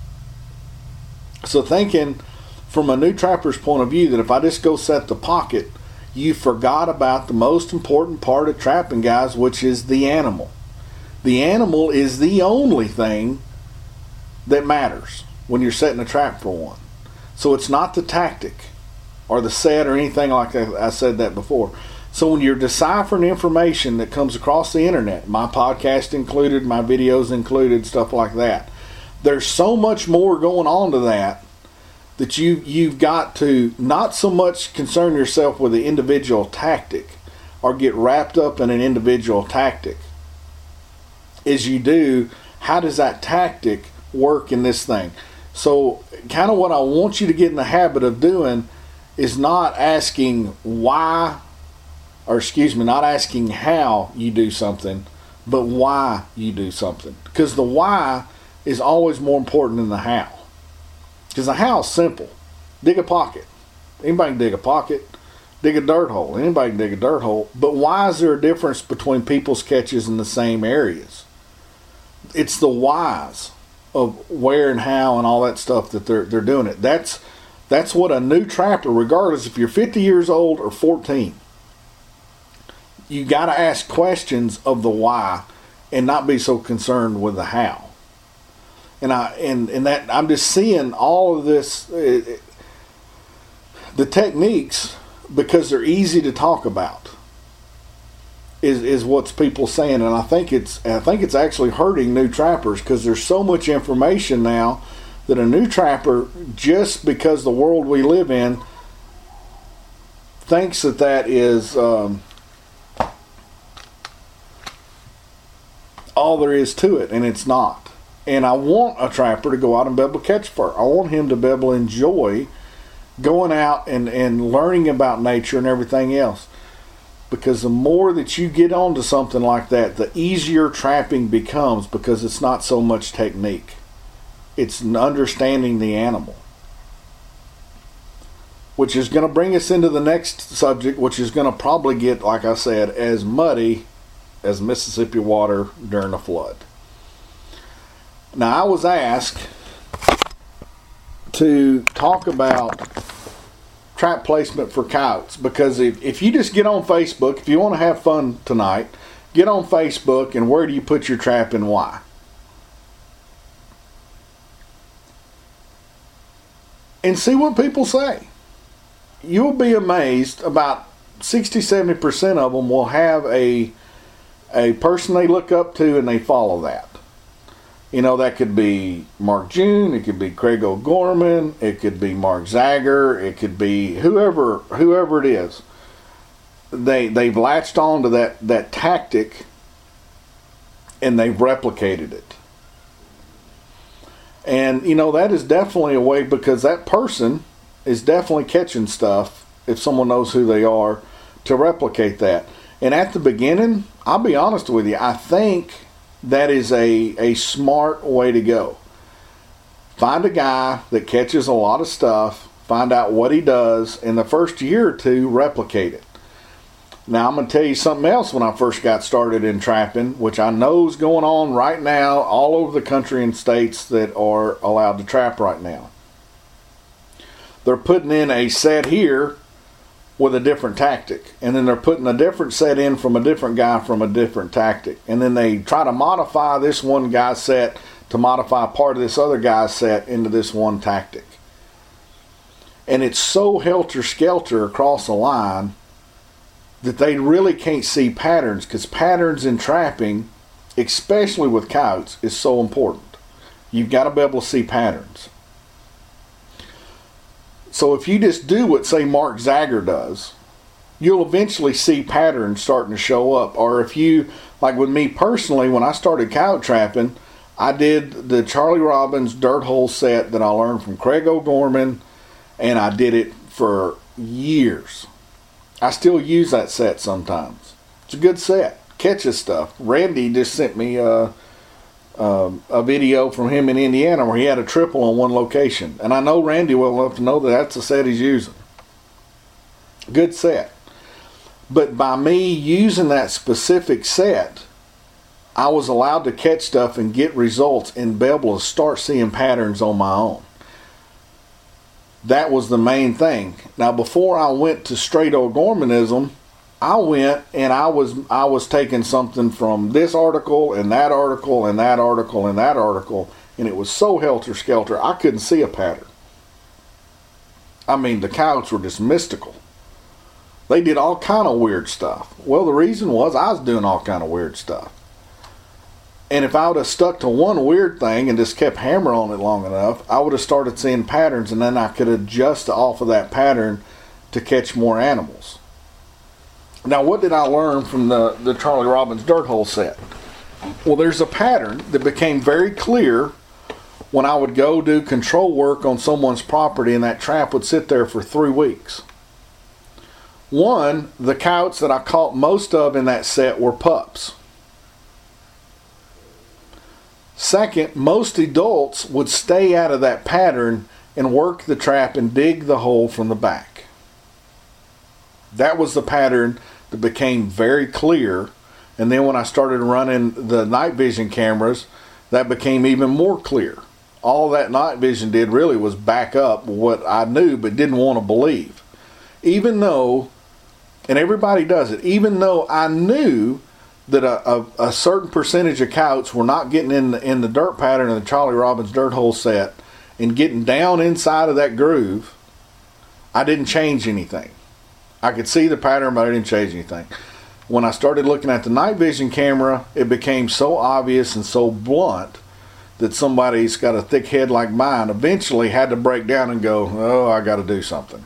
So thinking from a new trapper's point of view that if I just go set the pocket, you forgot about the most important part of trapping, guys, which is the animal. The animal is the only thing that matters when you're setting a trap for one. So it's not the tactic or the set or anything like that. I said that before. So when you're deciphering information that comes across the internet, my podcast included, my videos included, stuff like that, there's so much more going on to that you've got to not so much concern yourself with the individual tactic or get wrapped up in an individual tactic as you do, how does that tactic work in this thing? So kind of what I want you to get in the habit of doing is not asking why, not asking how you do something, but why you do something. Because the why is always more important than the how. Because the how is simple. Dig a pocket. Anybody can dig a pocket. Dig a dirt hole. Anybody can dig a dirt hole. But why is there a difference between people's catches in the same areas? It's the whys of where and how and all that stuff that they're doing it. That's what a new trapper, regardless if you're 50 years old or 14, you got to ask questions of the why and not be so concerned with the how. And I'm just seeing all of this, the techniques, because they're easy to talk about, is what's people saying. And I think it's actually hurting new trappers because there's so much information now that a new trapper, just because the world we live in, thinks that is all there is to it, and it's not. And I want a trapper to go out and be able to catch fur. I want him to be able to enjoy going out and learning about nature and everything else. Because the more that you get onto something like that, the easier trapping becomes, because it's not so much technique. It's understanding the animal. Which is going to bring us into the next subject, which is going to probably get, like I said, as muddy as Mississippi water during a flood. Now, I was asked to talk about trap placement for coyotes, because if you just get on Facebook, if you want to have fun tonight, get on Facebook and where do you put your trap and why? And see what people say. You'll be amazed. About 60-70% of them will have a person they look up to and they follow that. You know, that could be Mark June, it could be Craig O'Gorman, it could be Mark Zager, it could be whoever it is. They've latched on to that tactic and they've replicated it. And, you know, that is definitely a way, because that person is definitely catching stuff, if someone knows who they are, to replicate that. And at the beginning, I'll be honest with you, I think that is a smart way to go. Find a guy that catches a lot of stuff, find out what he does, in the first year or two, replicate it. Now, I'm going to tell you something else when I first got started in trapping, which I know is going on right now all over the country in states that are allowed to trap right now. They're putting in a set here with a different tactic, and then they're putting a different set in from a different guy from a different tactic, and then they try to modify this one guy's set to modify part of this other guy's set into this one tactic. And it's so helter-skelter across the line that they really can't see patterns, because patterns in trapping, especially with coyotes, is so important. You've got to be able to see patterns. So if you just do what, say, Mark Zager does, you'll eventually see patterns starting to show up. Or if you, like with me personally, when I started coyote trapping, I did the Charlie Robbins dirt hole set that I learned from Craig O'Gorman, and I did it for years. I still use that set sometimes. It's a good set. Catches stuff. Randy just sent me a video from him in Indiana where he had a triple on one location. And I know Randy well enough to know that that's the set he's using. Good set. But by me using that specific set, I was allowed to catch stuff and get results and be able to start seeing patterns on my own. That was the main thing. Now, before I went to straight O'Gormanism, I went and I was taking something from this article and that article and that article and that article, and it was so helter-skelter, I couldn't see a pattern. I mean, the coyotes were just mystical. They did all kind of weird stuff. Well, the reason was I was doing all kind of weird stuff. And if I would have stuck to one weird thing and just kept hammering on it long enough, I would have started seeing patterns, and then I could adjust off of that pattern to catch more animals. Now, what did I learn from the Charlie Robbins dirt hole set? Well, there's a pattern that became very clear when I would go do control work on someone's property, and that trap would sit there for 3 weeks. One, the coyotes that I caught most of in that set were pups. Second, most adults would stay out of that pattern and work the trap and dig the hole from the back. That was the pattern that became very clear. And then when I started running the night vision cameras, that became even more clear. All that night vision did really was back up what I knew but didn't want to believe. Even though, and everybody does it, even though I knew that a certain percentage of coyotes were not getting in the dirt pattern of the Charlie Robbins dirt hole set and getting down inside of that groove, I didn't change anything. I could see the pattern, but I didn't change anything. When I started looking at the night vision camera, it became so obvious and so blunt that somebody's got a thick head like mine eventually had to break down and go, oh, I got to do something.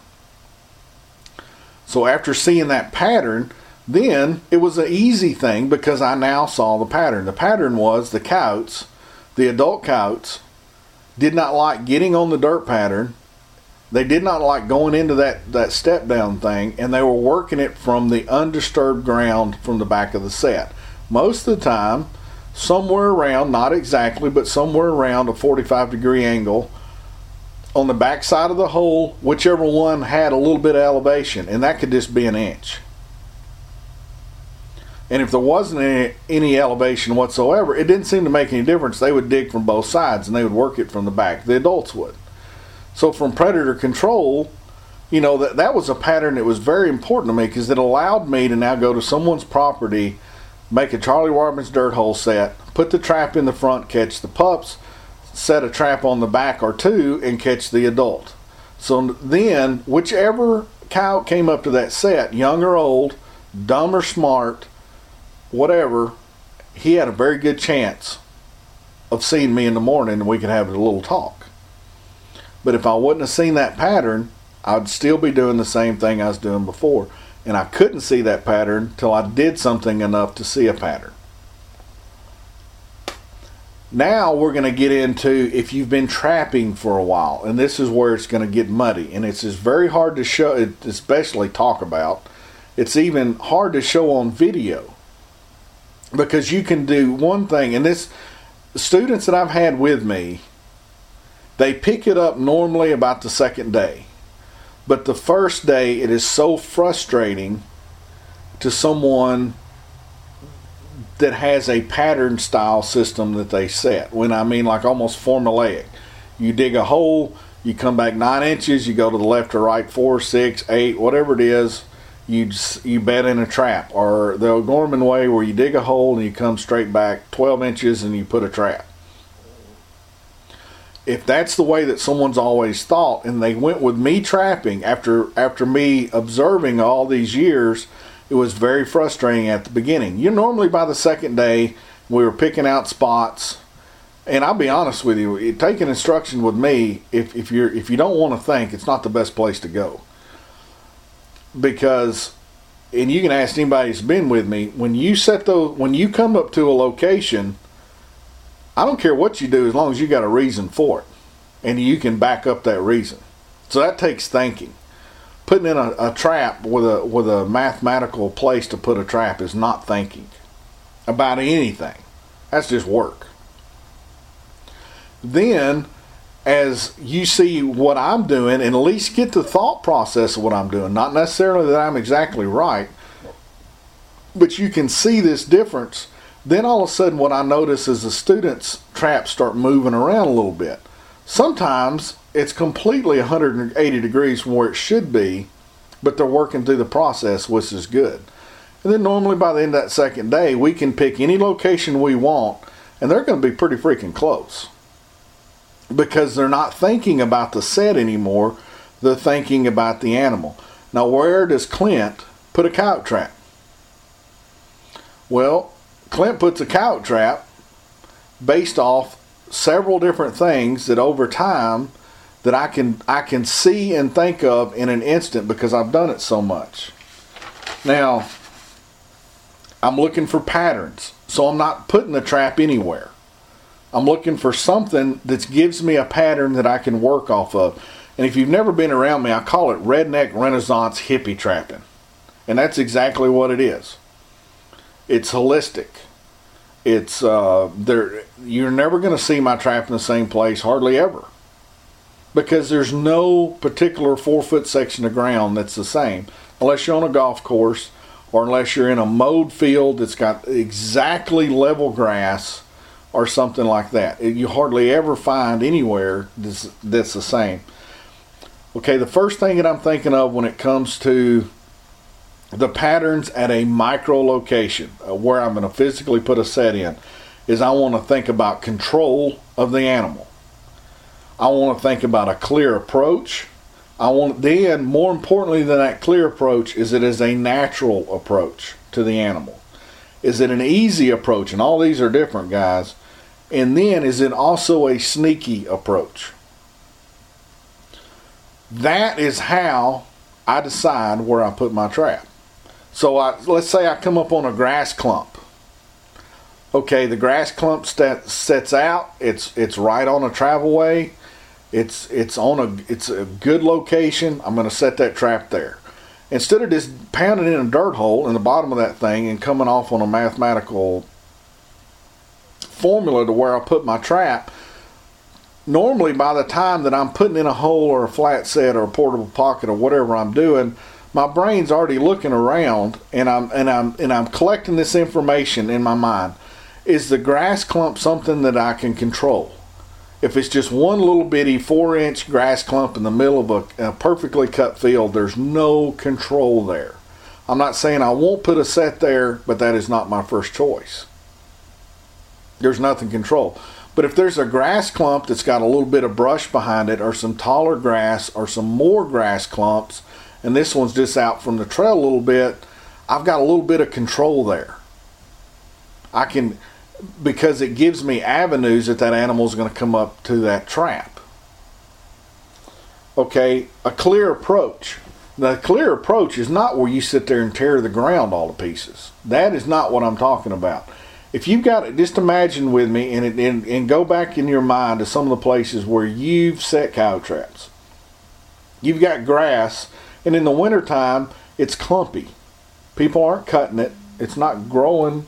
So after seeing that pattern, then it was an easy thing because I now saw the pattern. The pattern was the coyotes, the adult coyotes, did not like getting on the dirt pattern. They did not like going into that step down thing, and they were working it from the undisturbed ground from the back of the set. Most of the time, somewhere around, not exactly, but somewhere around a 45-degree angle on the back side of the hole, whichever one had a little bit of elevation, and that could just be an inch. And if there wasn't any elevation whatsoever, it didn't seem to make any difference. They would dig from both sides, and they would work it from the back. The adults would. So from predator control, that was a pattern that was very important to me because it allowed me to now go to someone's property, make a Charlie Warbin's dirt hole set, put the trap in the front, catch the pups, set a trap on the back or two, and catch the adult. So then, whichever coyote came up to that set, young or old, dumb or smart, whatever, he had a very good chance of seeing me in the morning and we could have a little talk. But if I wouldn't have seen that pattern, I'd still be doing the same thing I was doing before. And I couldn't see that pattern till I did something enough to see a pattern. Now we're going to get into if you've been trapping for a while, and this is where it's going to get muddy, and it's just very hard to show, especially talk about. It's even hard to show on video because you can do one thing, and this students that I've had with me, they pick it up normally about the second day. But the first day, it is so frustrating to someone that has a pattern style system that they set. When I mean like almost formulaic. You dig a hole, you come back 9 inches, you go to the left or right 4, 6, 8, whatever it is, you bed in a trap. Or the O'Gorman way where you dig a hole and you come straight back 12 inches and you put a trap. If that's the way that someone's always thought, and they went with me trapping after me observing all these years, it was very frustrating at the beginning. Normally by the second day, we were picking out spots, and I'll be honest with you, taking instruction with me, if you don't want to think, it's not the best place to go. Because, and you can ask anybody who's been with me, when you come up to a location, I don't care what you do as long as you got a reason for it. And you can back up that reason. So that takes thinking. Putting in a trap with a mathematical place to put a trap is not thinking about anything. That's just work. Then, as you see what I'm doing, and at least get the thought process of what I'm doing, not necessarily that I'm exactly right, but you can see this difference. Then all of a sudden what I notice is the students' traps start moving around a little bit. Sometimes it's completely 180 degrees from where it should be, but they're working through the process, which is good. And then normally by the end of that second day, we can pick any location we want, and they're going to be pretty freaking close. Because they're not thinking about the set anymore, they're thinking about the animal. Now where does Clint put a coyote trap? Well, Clint puts a coyote trap based off several different things that over time that I can see and think of in an instant because I've done it so much. Now, I'm looking for patterns, so I'm not putting the trap anywhere. I'm looking for something that gives me a pattern that I can work off of. And if you've never been around me, I call it redneck renaissance hippie trapping. And that's exactly what it is. It's holistic. It's you're never going to see my trap in the same place, hardly ever, because there's no particular 4-foot section of ground that's the same, unless you're on a golf course or unless you're in a mowed field that's got exactly level grass or something like that. You hardly ever find anywhere that's the same. Okay, the first thing that I'm thinking of when it comes to the patterns at a micro location where I'm going to physically put a set in is I want to think about control of the animal. I want to think about a clear approach. Then, more importantly than that clear approach, is it is a natural approach to the animal. Is it an easy approach? And all these are different, guys. And then, is it also a sneaky approach? That is how I decide where I put my trap. So let's say I come up on a grass clump. Okay, the grass clump sets out. It's right on a travel way. It's a good location. I'm going to set that trap there. Instead of just pounding in a dirt hole in the bottom of that thing and coming off on a mathematical formula to where I put my trap, normally by the time that I'm putting in a hole or a flat set or a portable pocket or whatever I'm doing, my brain's already looking around and I'm collecting this information in my mind. Is the grass clump something that I can control? If it's just one little bitty 4-inch grass clump in the middle of a perfectly cut field, there's no control there. I'm not saying I won't put a set there, but that is not my first choice. There's nothing control. But if there's a grass clump that's got a little bit of brush behind it, or some taller grass, or some more grass clumps, and this one's just out from the trail a little bit, I've got a little bit of control there. I can, because it gives me avenues that animal's going to come up to that trap. Okay, a clear approach. The clear approach is not where you sit there and tear the ground all to pieces. That is not what I'm talking about. If you've got it, just imagine with me and go back in your mind to some of the places where you've set coyote traps. You've got grass, and in the wintertime, it's clumpy. People aren't cutting it. It's not growing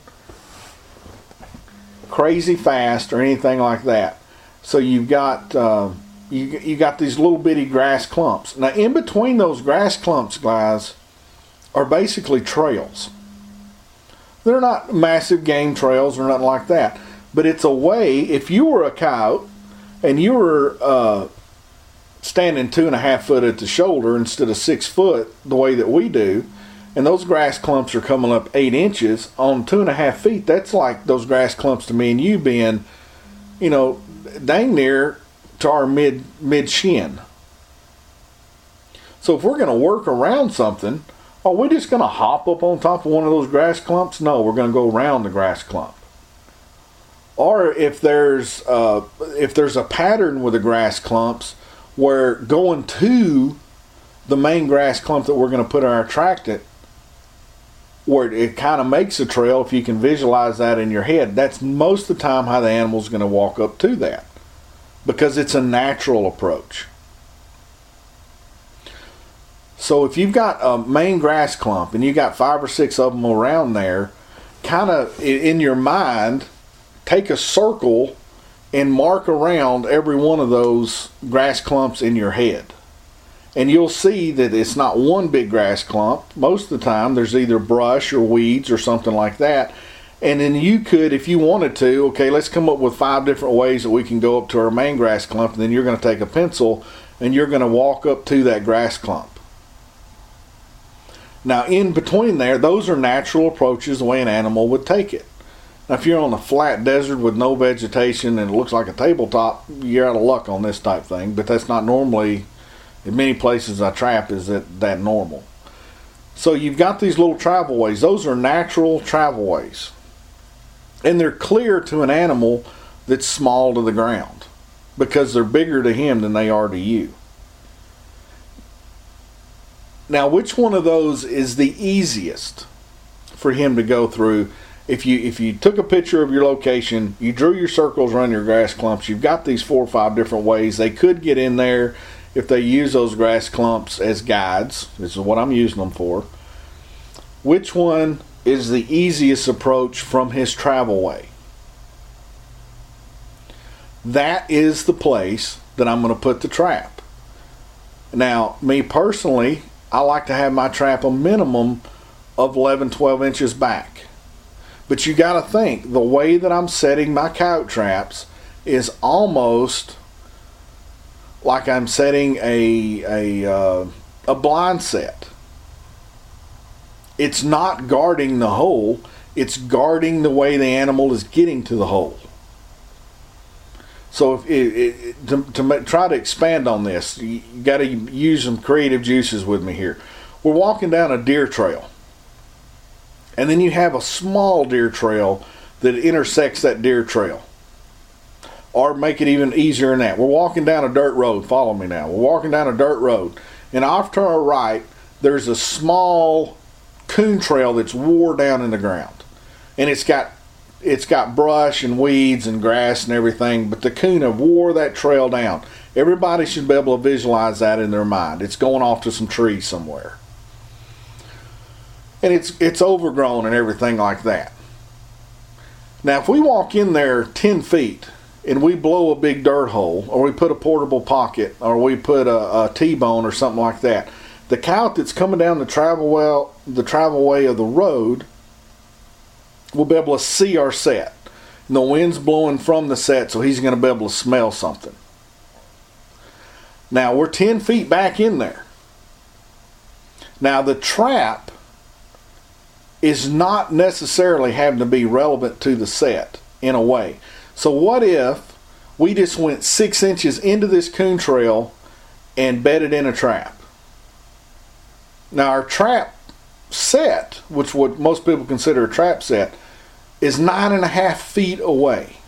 crazy fast or anything like that. So you've got you got these little bitty grass clumps. Now, in between those grass clumps, guys, are basically trails. They're not massive game trails or nothing like that. But it's a way, if you were a coyote and you were standing 2.5 foot at the shoulder instead of 6 foot the way that we do, and those grass clumps are coming up 8 inches on 2.5 feet, that's like those grass clumps to me and you being, dang near to our mid shin. So if we're going to work around something, are we just going to hop up on top of one of those grass clumps? No, we're going to go around the grass clump. Or if there's a pattern with the grass clumps where going to the main grass clump that we're going to put our track at, where it kind of makes a trail, if you can visualize that in your head, that's most of the time how the animal's going to walk up to that, because it's a natural approach. So if you've got a main grass clump and you got 5 or 6 of them around there, kind of in your mind, take a circle and mark around every one of those grass clumps in your head. And you'll see that it's not one big grass clump. Most of the time there's either brush or weeds or something like that. And then you could, if you wanted to, okay, let's come up with 5 different ways that we can go up to our main grass clump. And then you're going to take a pencil and you're going to walk up to that grass clump. Now, in between there, those are natural approaches the way an animal would take it. Now, if you're on a flat desert with no vegetation and it looks like a tabletop, you're out of luck on this type thing. But that's not normally, in many places I trap, is that normal. So you've got these little travel ways. Those are natural travel ways. And they're clear to an animal that's small to the ground, because they're bigger to him than they are to you. Now, which one of those is the easiest for him to go through? If you took a picture of your location, you drew your circles around your grass clumps, you've got these 4 or 5 different ways. They could get in there if they use those grass clumps as guides. This is what I'm using them for. Which one is the easiest approach from his travel way? That is the place that I'm going to put the trap. Now, me personally, I like to have my trap a minimum of 11, 12 inches back. But you got to think, the way that I'm setting my coyote traps is almost like I'm setting a blind set. It's not guarding the hole, it's guarding the way the animal is getting to the hole. So to try to expand on this, you got to use some creative juices with me here. We're walking down a deer trail. And then you have a small deer trail that intersects that deer trail. Or make it even easier than that. We're walking down a dirt road. Follow me now. We're walking down a dirt road. And off to our right, there's a small coon trail that's wore down in the ground. And it's got brush and weeds and grass and everything, but the coon have wore that trail down. Everybody should be able to visualize that in their mind. It's going off to some trees somewhere. And it's overgrown and everything like that. Now, if we walk in there 10 feet and we blow a big dirt hole, or we put a portable pocket, or we put a T-bone or something like that, the coyote that's coming down the travel way of the road will be able to see our set. And the wind's blowing from the set, so he's going to be able to smell something. Now, we're 10 feet back in there. Now, the trap is not necessarily having to be relevant to the set in a way. So what if we just went 6 inches into this coon trail and bedded in a trap? Now, our trap set, which what most people consider a trap set, is 9.5 feet away.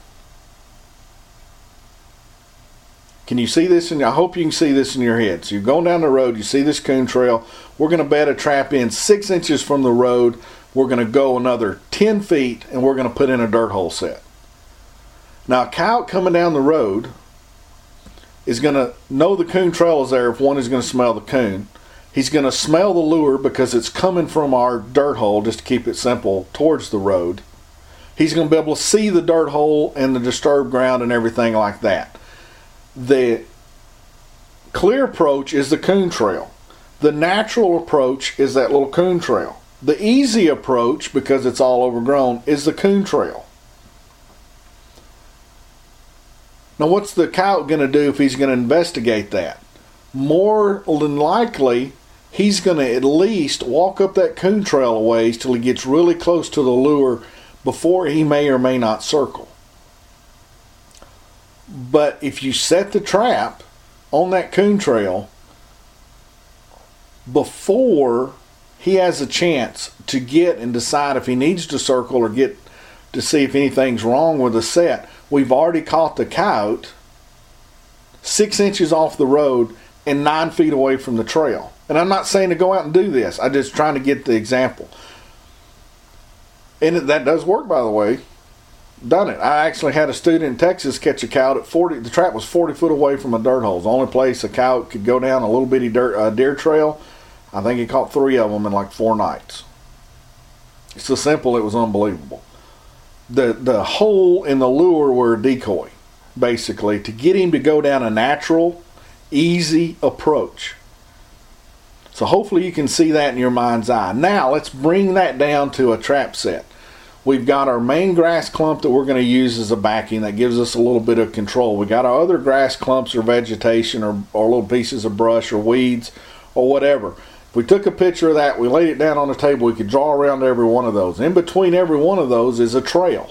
Can you see this? I hope you can see this in your head. So you're going down the road, you see this coon trail. We're going to bed a trap in 6 inches from the road. We're going to go another 10 feet, and we're going to put in a dirt hole set. Now, a coyote coming down the road is going to know the coon trail is there if one is going to smell the coon. He's going to smell the lure because it's coming from our dirt hole, just to keep it simple, towards the road. He's going to be able to see the dirt hole and the disturbed ground and everything like that. The clear approach is the coon trail. The natural approach is that little coon trail. The easy approach, because it's all overgrown, is the coon trail. Now, what's the coyote going to do if he's going to investigate that? More than likely, he's going to at least walk up that coon trail a ways till he gets really close to the lure before he may or may not circle. But if you set the trap on that coon trail before he has a chance to get and decide if he needs to circle or get to see if anything's wrong with the set, we've already caught the coyote 6 inches off the road and 9 feet away from the trail. And I'm not saying to go out and do this. I'm just trying to get the example. And that does work, by the way. Done it. I actually had a student in Texas catch a coyote at 40. The trap was 40 foot away from a dirt hole. It's the only place a coyote could go down a little bitty deer trail. I think he caught 3 of them in like 4 nights. It's so simple, it was unbelievable. The hole in the lure were a decoy, basically, to get him to go down a natural, easy approach. So hopefully you can see that in your mind's eye. Now let's bring that down to a trap set. We've got our main grass clump that we're going to use as a backing that gives us a little bit of control. We got our other grass clumps or vegetation or little pieces of brush or weeds or whatever. If we took a picture of that, we laid it down on the table, we could draw around every one of those. In between every one of those is a trail.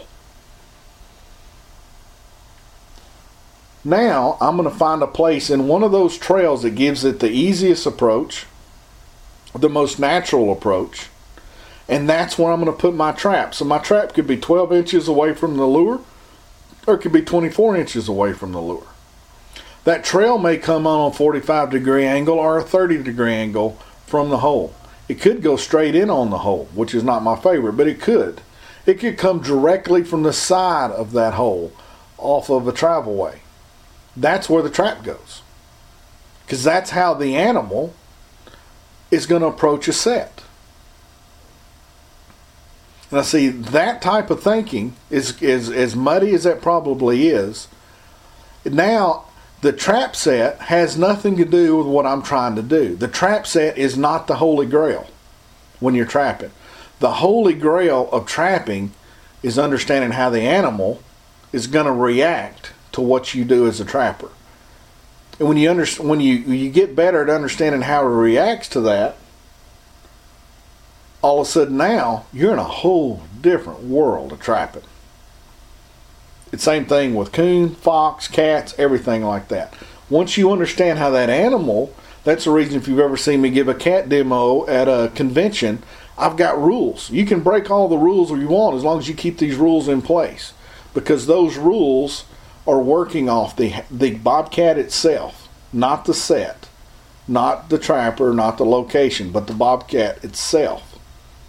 Now I'm going to find a place in one of those trails that gives it the easiest approach, the most natural approach, and that's where I'm going to put my trap. So my trap could be 12 inches away from the lure, or it could be 24 inches away from the lure. That trail may come on a 45-degree angle or a 30-degree angle from the hole. It could go straight in on the hole, which is not my favorite, but it could. It could come directly from the side of that hole off of a travel way. That's where the trap goes, because that's how the animal is going to approach a set. Now see, that type of thinking is as muddy as that probably is. Now, the trap set has nothing to do with what I'm trying to do. The trap set is not the holy grail when you're trapping. The holy grail of trapping is understanding how the animal is going to react to what you do as a trapper. And when you get better at understanding how it reacts to that, all of a sudden now you're in a whole different world of trapping. It's the same thing with coon, fox, cats, everything like that. Once you understand how that animal, that's the reason if you've ever seen me give a cat demo at a convention, I've got rules. You can break all the rules you want as long as you keep these rules in place, because those rules are working off the bobcat itself, not the set, not the trapper, not the location, but the bobcat itself.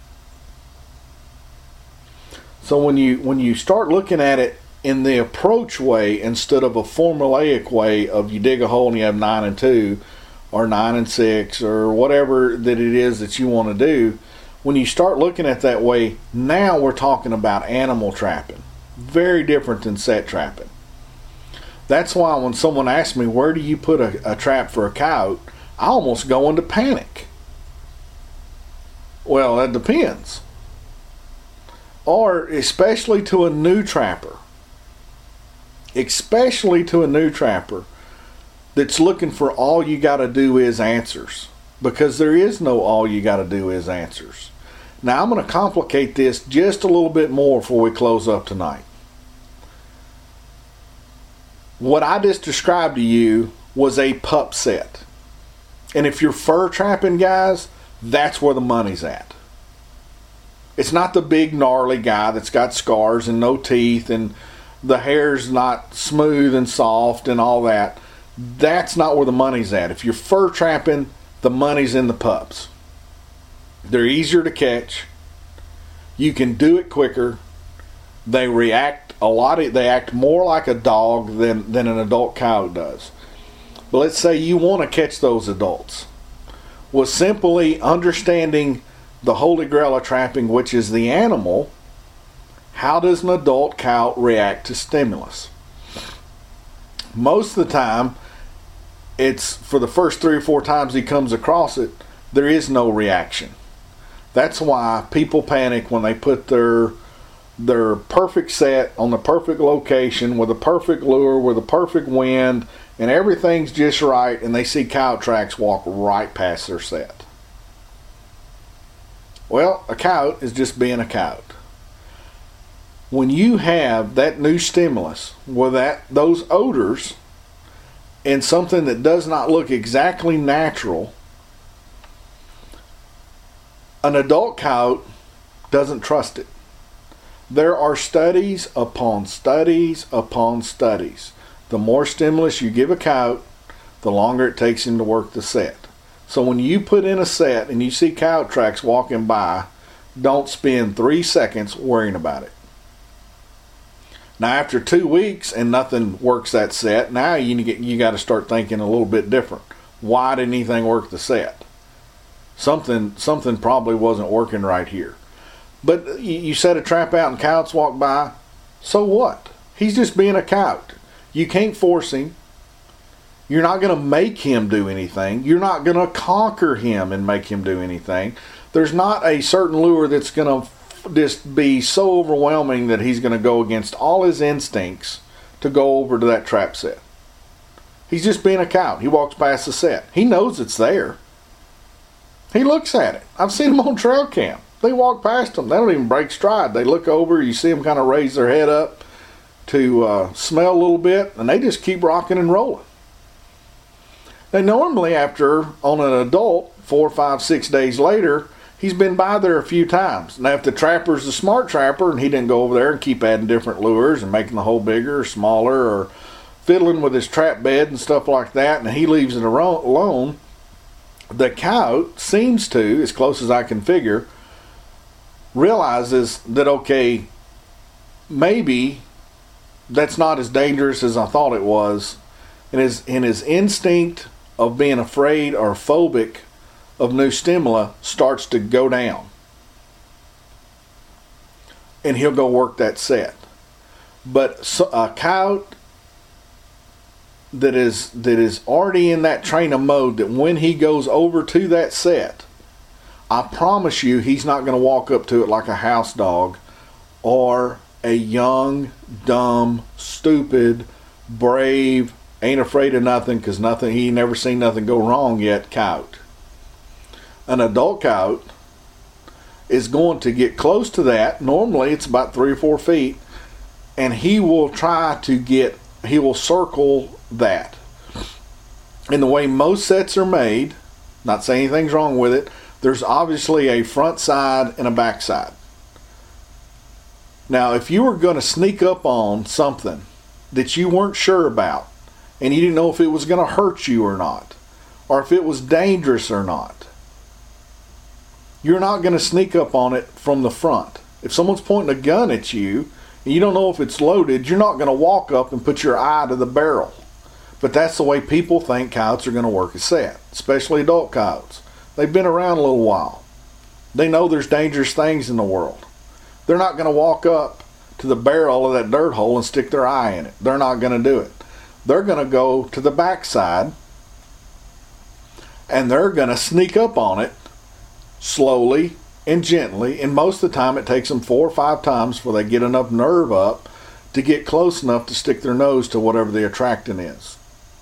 So when you start looking at it in the approach way instead of a formulaic way of you dig a hole and you have 9 and 2 or 9 and 6 or whatever that it is that you want to do, when you start looking at it that way, now we're talking about animal trapping. Very different than set trapping. That's why when someone asks me, where do you put a trap for a coyote, I almost go into panic. Well, that depends. Or especially to a new trapper. Especially to a new trapper that's looking for all you got to do is answers. Because there is no all you got to do is answers. Now I'm going to complicate this just a little bit more before we close up tonight. What I just described to you was a pup set. And if you're fur trapping, guys, that's where the money's at. It's not the big gnarly guy that's got scars and no teeth and the hair's not smooth and soft and all that. That's not where the money's at. If you're fur trapping, the money's in the pups. They're easier to catch. You can do it quicker. They react they act more like a dog than an adult coyote does. But let's say you want to catch those adults. Well, simply understanding the holy grail of trapping, which is the animal, how does an adult coyote react to stimulus? Most of the time, it's for the first 3 or 4 times he comes across it, there is no reaction. That's why people panic when they put their perfect set on the perfect location with a perfect lure, with a perfect wind, and everything's just right, and they see coyote tracks walk right past their set. Well, a coyote is just being a coyote. When you have that new stimulus with those odors and something that does not look exactly natural, an adult coyote doesn't trust it. There are studies upon studies upon studies. The more stimulus you give a coyote, the longer it takes him to work the set. So when you put in a set and you see coyote tracks walking by, don't spend 3 seconds worrying about it. Now after 2 weeks and nothing works that set, now you got to start thinking a little bit different. Why didn't anything work the set? Something probably wasn't working right here. But you set a trap out and coyotes walk by, so what? He's just being a coyote. You can't force him. You're not going to make him do anything. You're not going to conquer him and make him do anything. There's not a certain lure that's going to just be so overwhelming that he's going to go against all his instincts to go over to that trap set. He's just being a coyote. He walks past the set. He knows it's there. He looks at it. I've seen him on trail cam. They walk past them. They don't even break stride. They look over. You see them kind of raise their head up to smell a little bit, and they just keep rocking and rolling. Now, normally on an adult, 4, 5, 6 days later, he's been by there a few times. Now, if the trapper's a smart trapper and he didn't go over there and keep adding different lures and making the hole bigger or smaller or fiddling with his trap bed and stuff like that, and he leaves it alone, the coyote seems to, as close as I can figure, realizes that, okay, maybe that's not as dangerous as I thought it was, and his instinct of being afraid or phobic of new stimuli starts to go down, and he'll go work that set. But a coyote that is already in that train of mode, that when he goes over to that set, I promise you he's not going to walk up to it like a house dog or a young, dumb, stupid, brave, ain't afraid of nothing because he ain't never seen nothing go wrong yet coyote. An adult coyote is going to get close to that. Normally it's about 3 or 4 feet, and he will circle that. And the way most sets are made, not saying anything's wrong with it, there's obviously a front side and a back side. Now, if you were going to sneak up on something that you weren't sure about, and you didn't know if it was going to hurt you or not, or if it was dangerous or not, you're not going to sneak up on it from the front. If someone's pointing a gun at you and you don't know if it's loaded, you're not going to walk up and put your eye to the barrel. But that's the way people think coyotes are going to work a set, especially adult coyotes. They've been around a little while. They know there's dangerous things in the world. They're not going to walk up to the barrel of that dirt hole and stick their eye in it. They're not going to do it. They're going to go to the backside and they're going to sneak up on it slowly and gently, and most of the time it takes them 4 or 5 times before they get enough nerve up to get close enough to stick their nose to whatever the attractant is.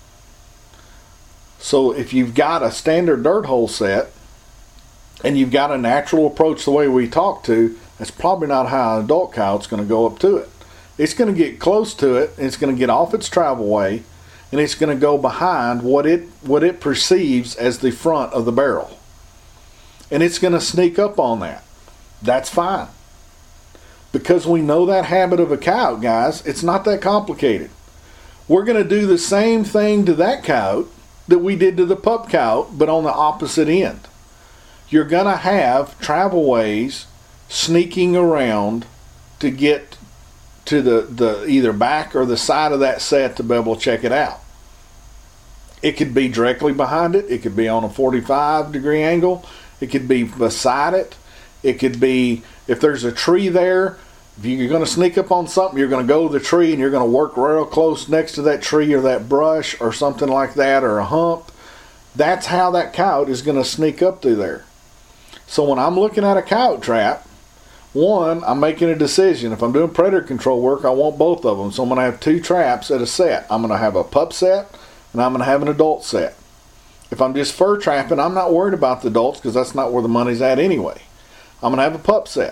So if you've got a standard dirt hole set and you've got a natural approach the way we talk to, that's probably not how an adult coyote's going to go up to it. It's going to get close to it, and it's going to get off its travel way, and it's going to go behind what it perceives as the front of the barrel. And it's going to sneak up on that. That's fine. Because we know that habit of a coyote, guys, it's not that complicated. We're going to do the same thing to that coyote that we did to the pup coyote, but on the opposite end. You're going to have travel ways sneaking around to get to the either back or the side of that set to be able to check it out. It could be directly behind it. It could be on a 45-degree angle. It could be beside it. It could be, if there's a tree there, if you're going to sneak up on something, you're going to go to the tree and you're going to work real close next to that tree or that brush or something like that, or a hump. That's how that coyote is going to sneak up through there. So when I'm looking at a coyote trap, one, I'm making a decision. If I'm doing predator control work, I want both of them. So I'm going to have 2 traps at a set. I'm going to have a pup set and I'm going to have an adult set. If I'm just fur trapping, I'm not worried about the adults because that's not where the money's at anyway. I'm going to have a pup set.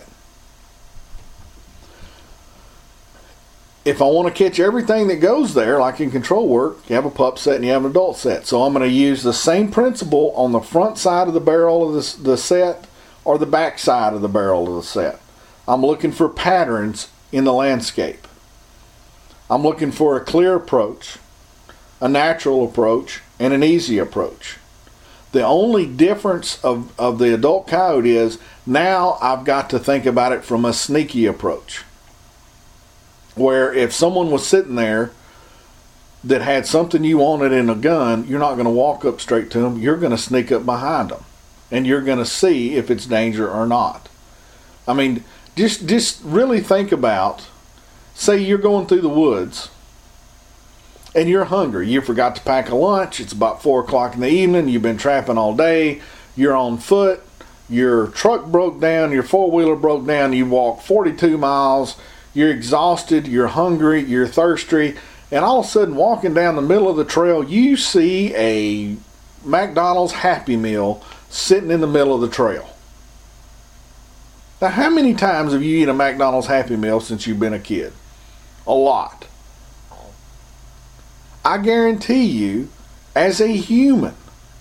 If I want to catch everything that goes there, like in control work, you have a pup set and you have an adult set. So I'm going to use the same principle on the front side of the barrel of the set or the back side of the barrel of the set. I'm looking for patterns in the landscape. I'm looking for a clear approach, a natural approach, and an easy approach. The only difference of the adult coyote is now I've got to think about it from a sneaky approach. Where if someone was sitting there that had something you wanted in a gun, you're not going to walk up straight to them. You're going to sneak up behind them. And you're going to see if it's danger or not. I mean, just really think about, say you're going through the woods and you're hungry. You forgot to pack a lunch. It's about 4 o'clock in the evening. You've been trapping all day. You're on foot. Your truck broke down. Your four-wheeler broke down. You walked 42 miles. You're exhausted. You're hungry. You're thirsty. And all of a sudden, walking down the middle of the trail, you see a McDonald's Happy Meal sitting in the middle of the trail. Now, how many times have you eaten a McDonald's Happy Meal since you've been a kid? A lot. I guarantee you, as a human,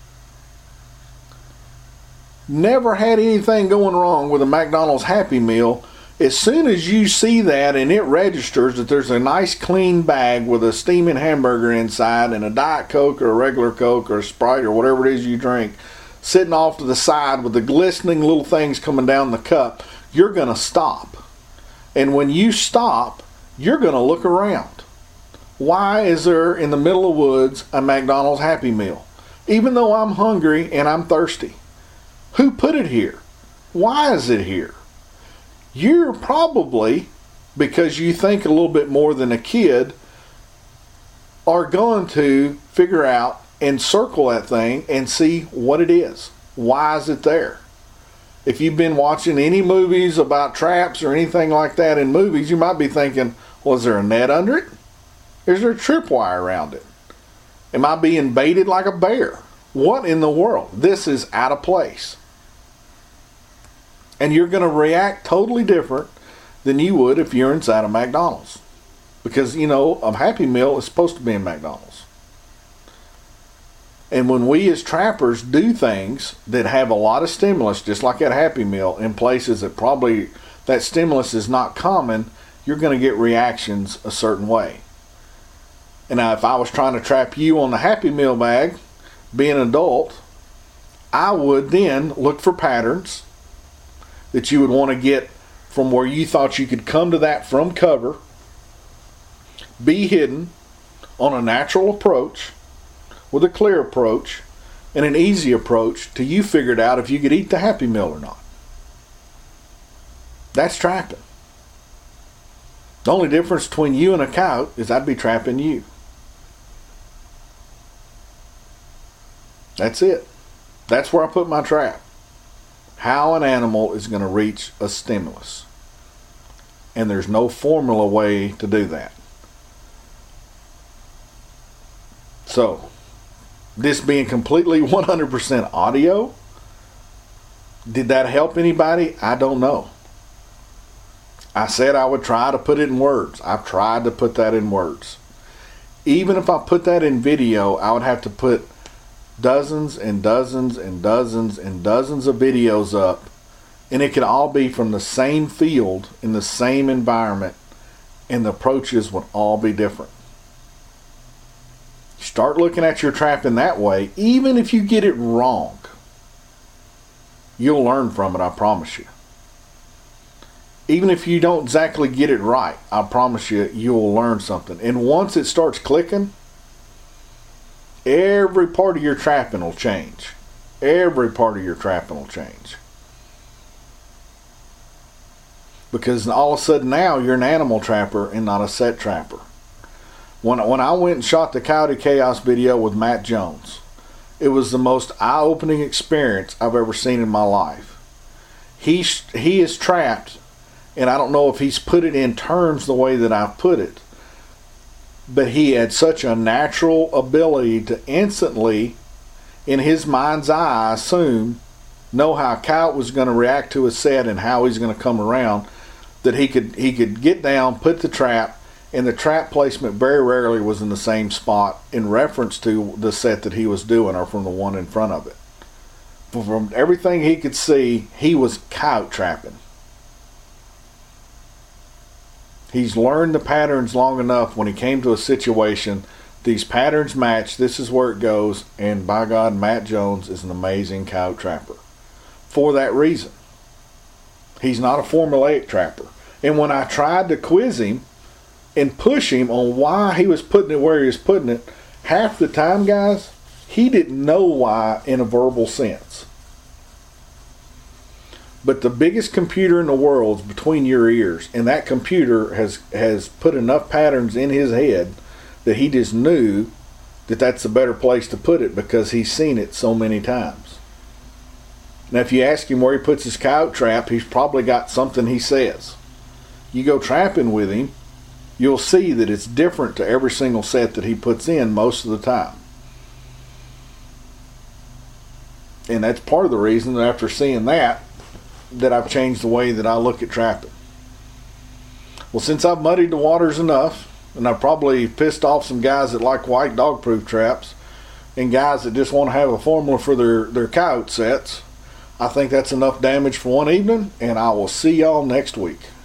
never had anything going wrong with a McDonald's Happy Meal. As soon as you see that and it registers that there's a nice clean bag with a steaming hamburger inside and a Diet Coke or a regular Coke or a Sprite or whatever it is you drink sitting off to the side with the glistening little things coming down the cup, you're going to stop. And when you stop, you're going to look around. Why is there in the middle of the woods a McDonald's Happy Meal? Even though I'm hungry and I'm thirsty. Who put it here? Why is it here? You're probably, because you think a little bit more than a kid, are going to figure out and circle that thing and see what it is. Why is it there? If you've been watching any movies about traps or anything like that in movies, you might be thinking, well, is there a net under it? Is there a tripwire around it? Am I being baited like a bear? What in the world? This is out of place. And you're going to react totally different than you would if you're inside a McDonald's. Because, you know, a Happy Meal is supposed to be in McDonald's. And when we as trappers do things that have a lot of stimulus, just like that Happy Meal, in places that probably that stimulus is not common, you're going to get reactions a certain way. And now if I was trying to trap you on the Happy Meal bag, being an adult, I would then look for patterns that you would want to get from where you thought you could come to that from cover, be hidden on a natural approach, with a clear approach, and an easy approach till you figured out if you could eat the Happy Meal or not. That's trapping. The only difference between you and a coyote is I'd be trapping you. That's it. That's where I put my trap. How an animal is going to reach a stimulus. And there's no formula way to do that. So, this being completely 100% audio, did that help anybody? I don't know. I said I would try to put it in words. I've tried to put that in words. Even if I put that in video, I would have to put dozens and dozens and dozens and dozens of videos up, and it could all be from the same field in the same environment, and the approaches would all be different. Start looking at your trap in that way. Even if you get it wrong, you'll learn from it, I promise you. Even if you don't exactly get it right, I promise you, you'll learn something. And once it starts clicking, every part of your trapping will change. Every part of your trapping will change. Because all of a sudden now you're an animal trapper and not a set trapper. When I went and shot the Coyote Chaos video with Matt Jones, it was the most eye-opening experience I've ever seen in my life. He is trapped, and I don't know if he's put it in terms the way that I've put it, but he had such a natural ability to instantly, in his mind's eye, I assume, know how a coyote was going to react to a set and how he's going to come around, that he could get down, put the trap, and the trap placement very rarely was in the same spot in reference to the set that he was doing or from the one in front of it. From everything he could see, he was coyote trapping. He's learned the patterns long enough. When he came to a situation, these patterns match, this is where it goes, and by God, Matt Jones is an amazing coyote trapper. For that reason. He's not a formulaic trapper. And when I tried to quiz him and push him on why he was putting it where he was putting it, half the time, guys, he didn't know why in a verbal sense. But the biggest computer in the world is between your ears, and that computer has put enough patterns in his head that he just knew that that's a better place to put it because he's seen it so many times. Now, if you ask him where he puts his coyote trap, he's probably got something he says. You go trapping with him, you'll see that it's different to every single set that he puts in most of the time. And that's part of the reason that after seeing that I've changed the way that I look at trapping. Well, since I've muddied the waters enough, and I've probably pissed off some guys that like white dog-proof traps, and guys that just want to have a formula for their coyote sets, I think that's enough damage for one evening, and I will see y'all next week.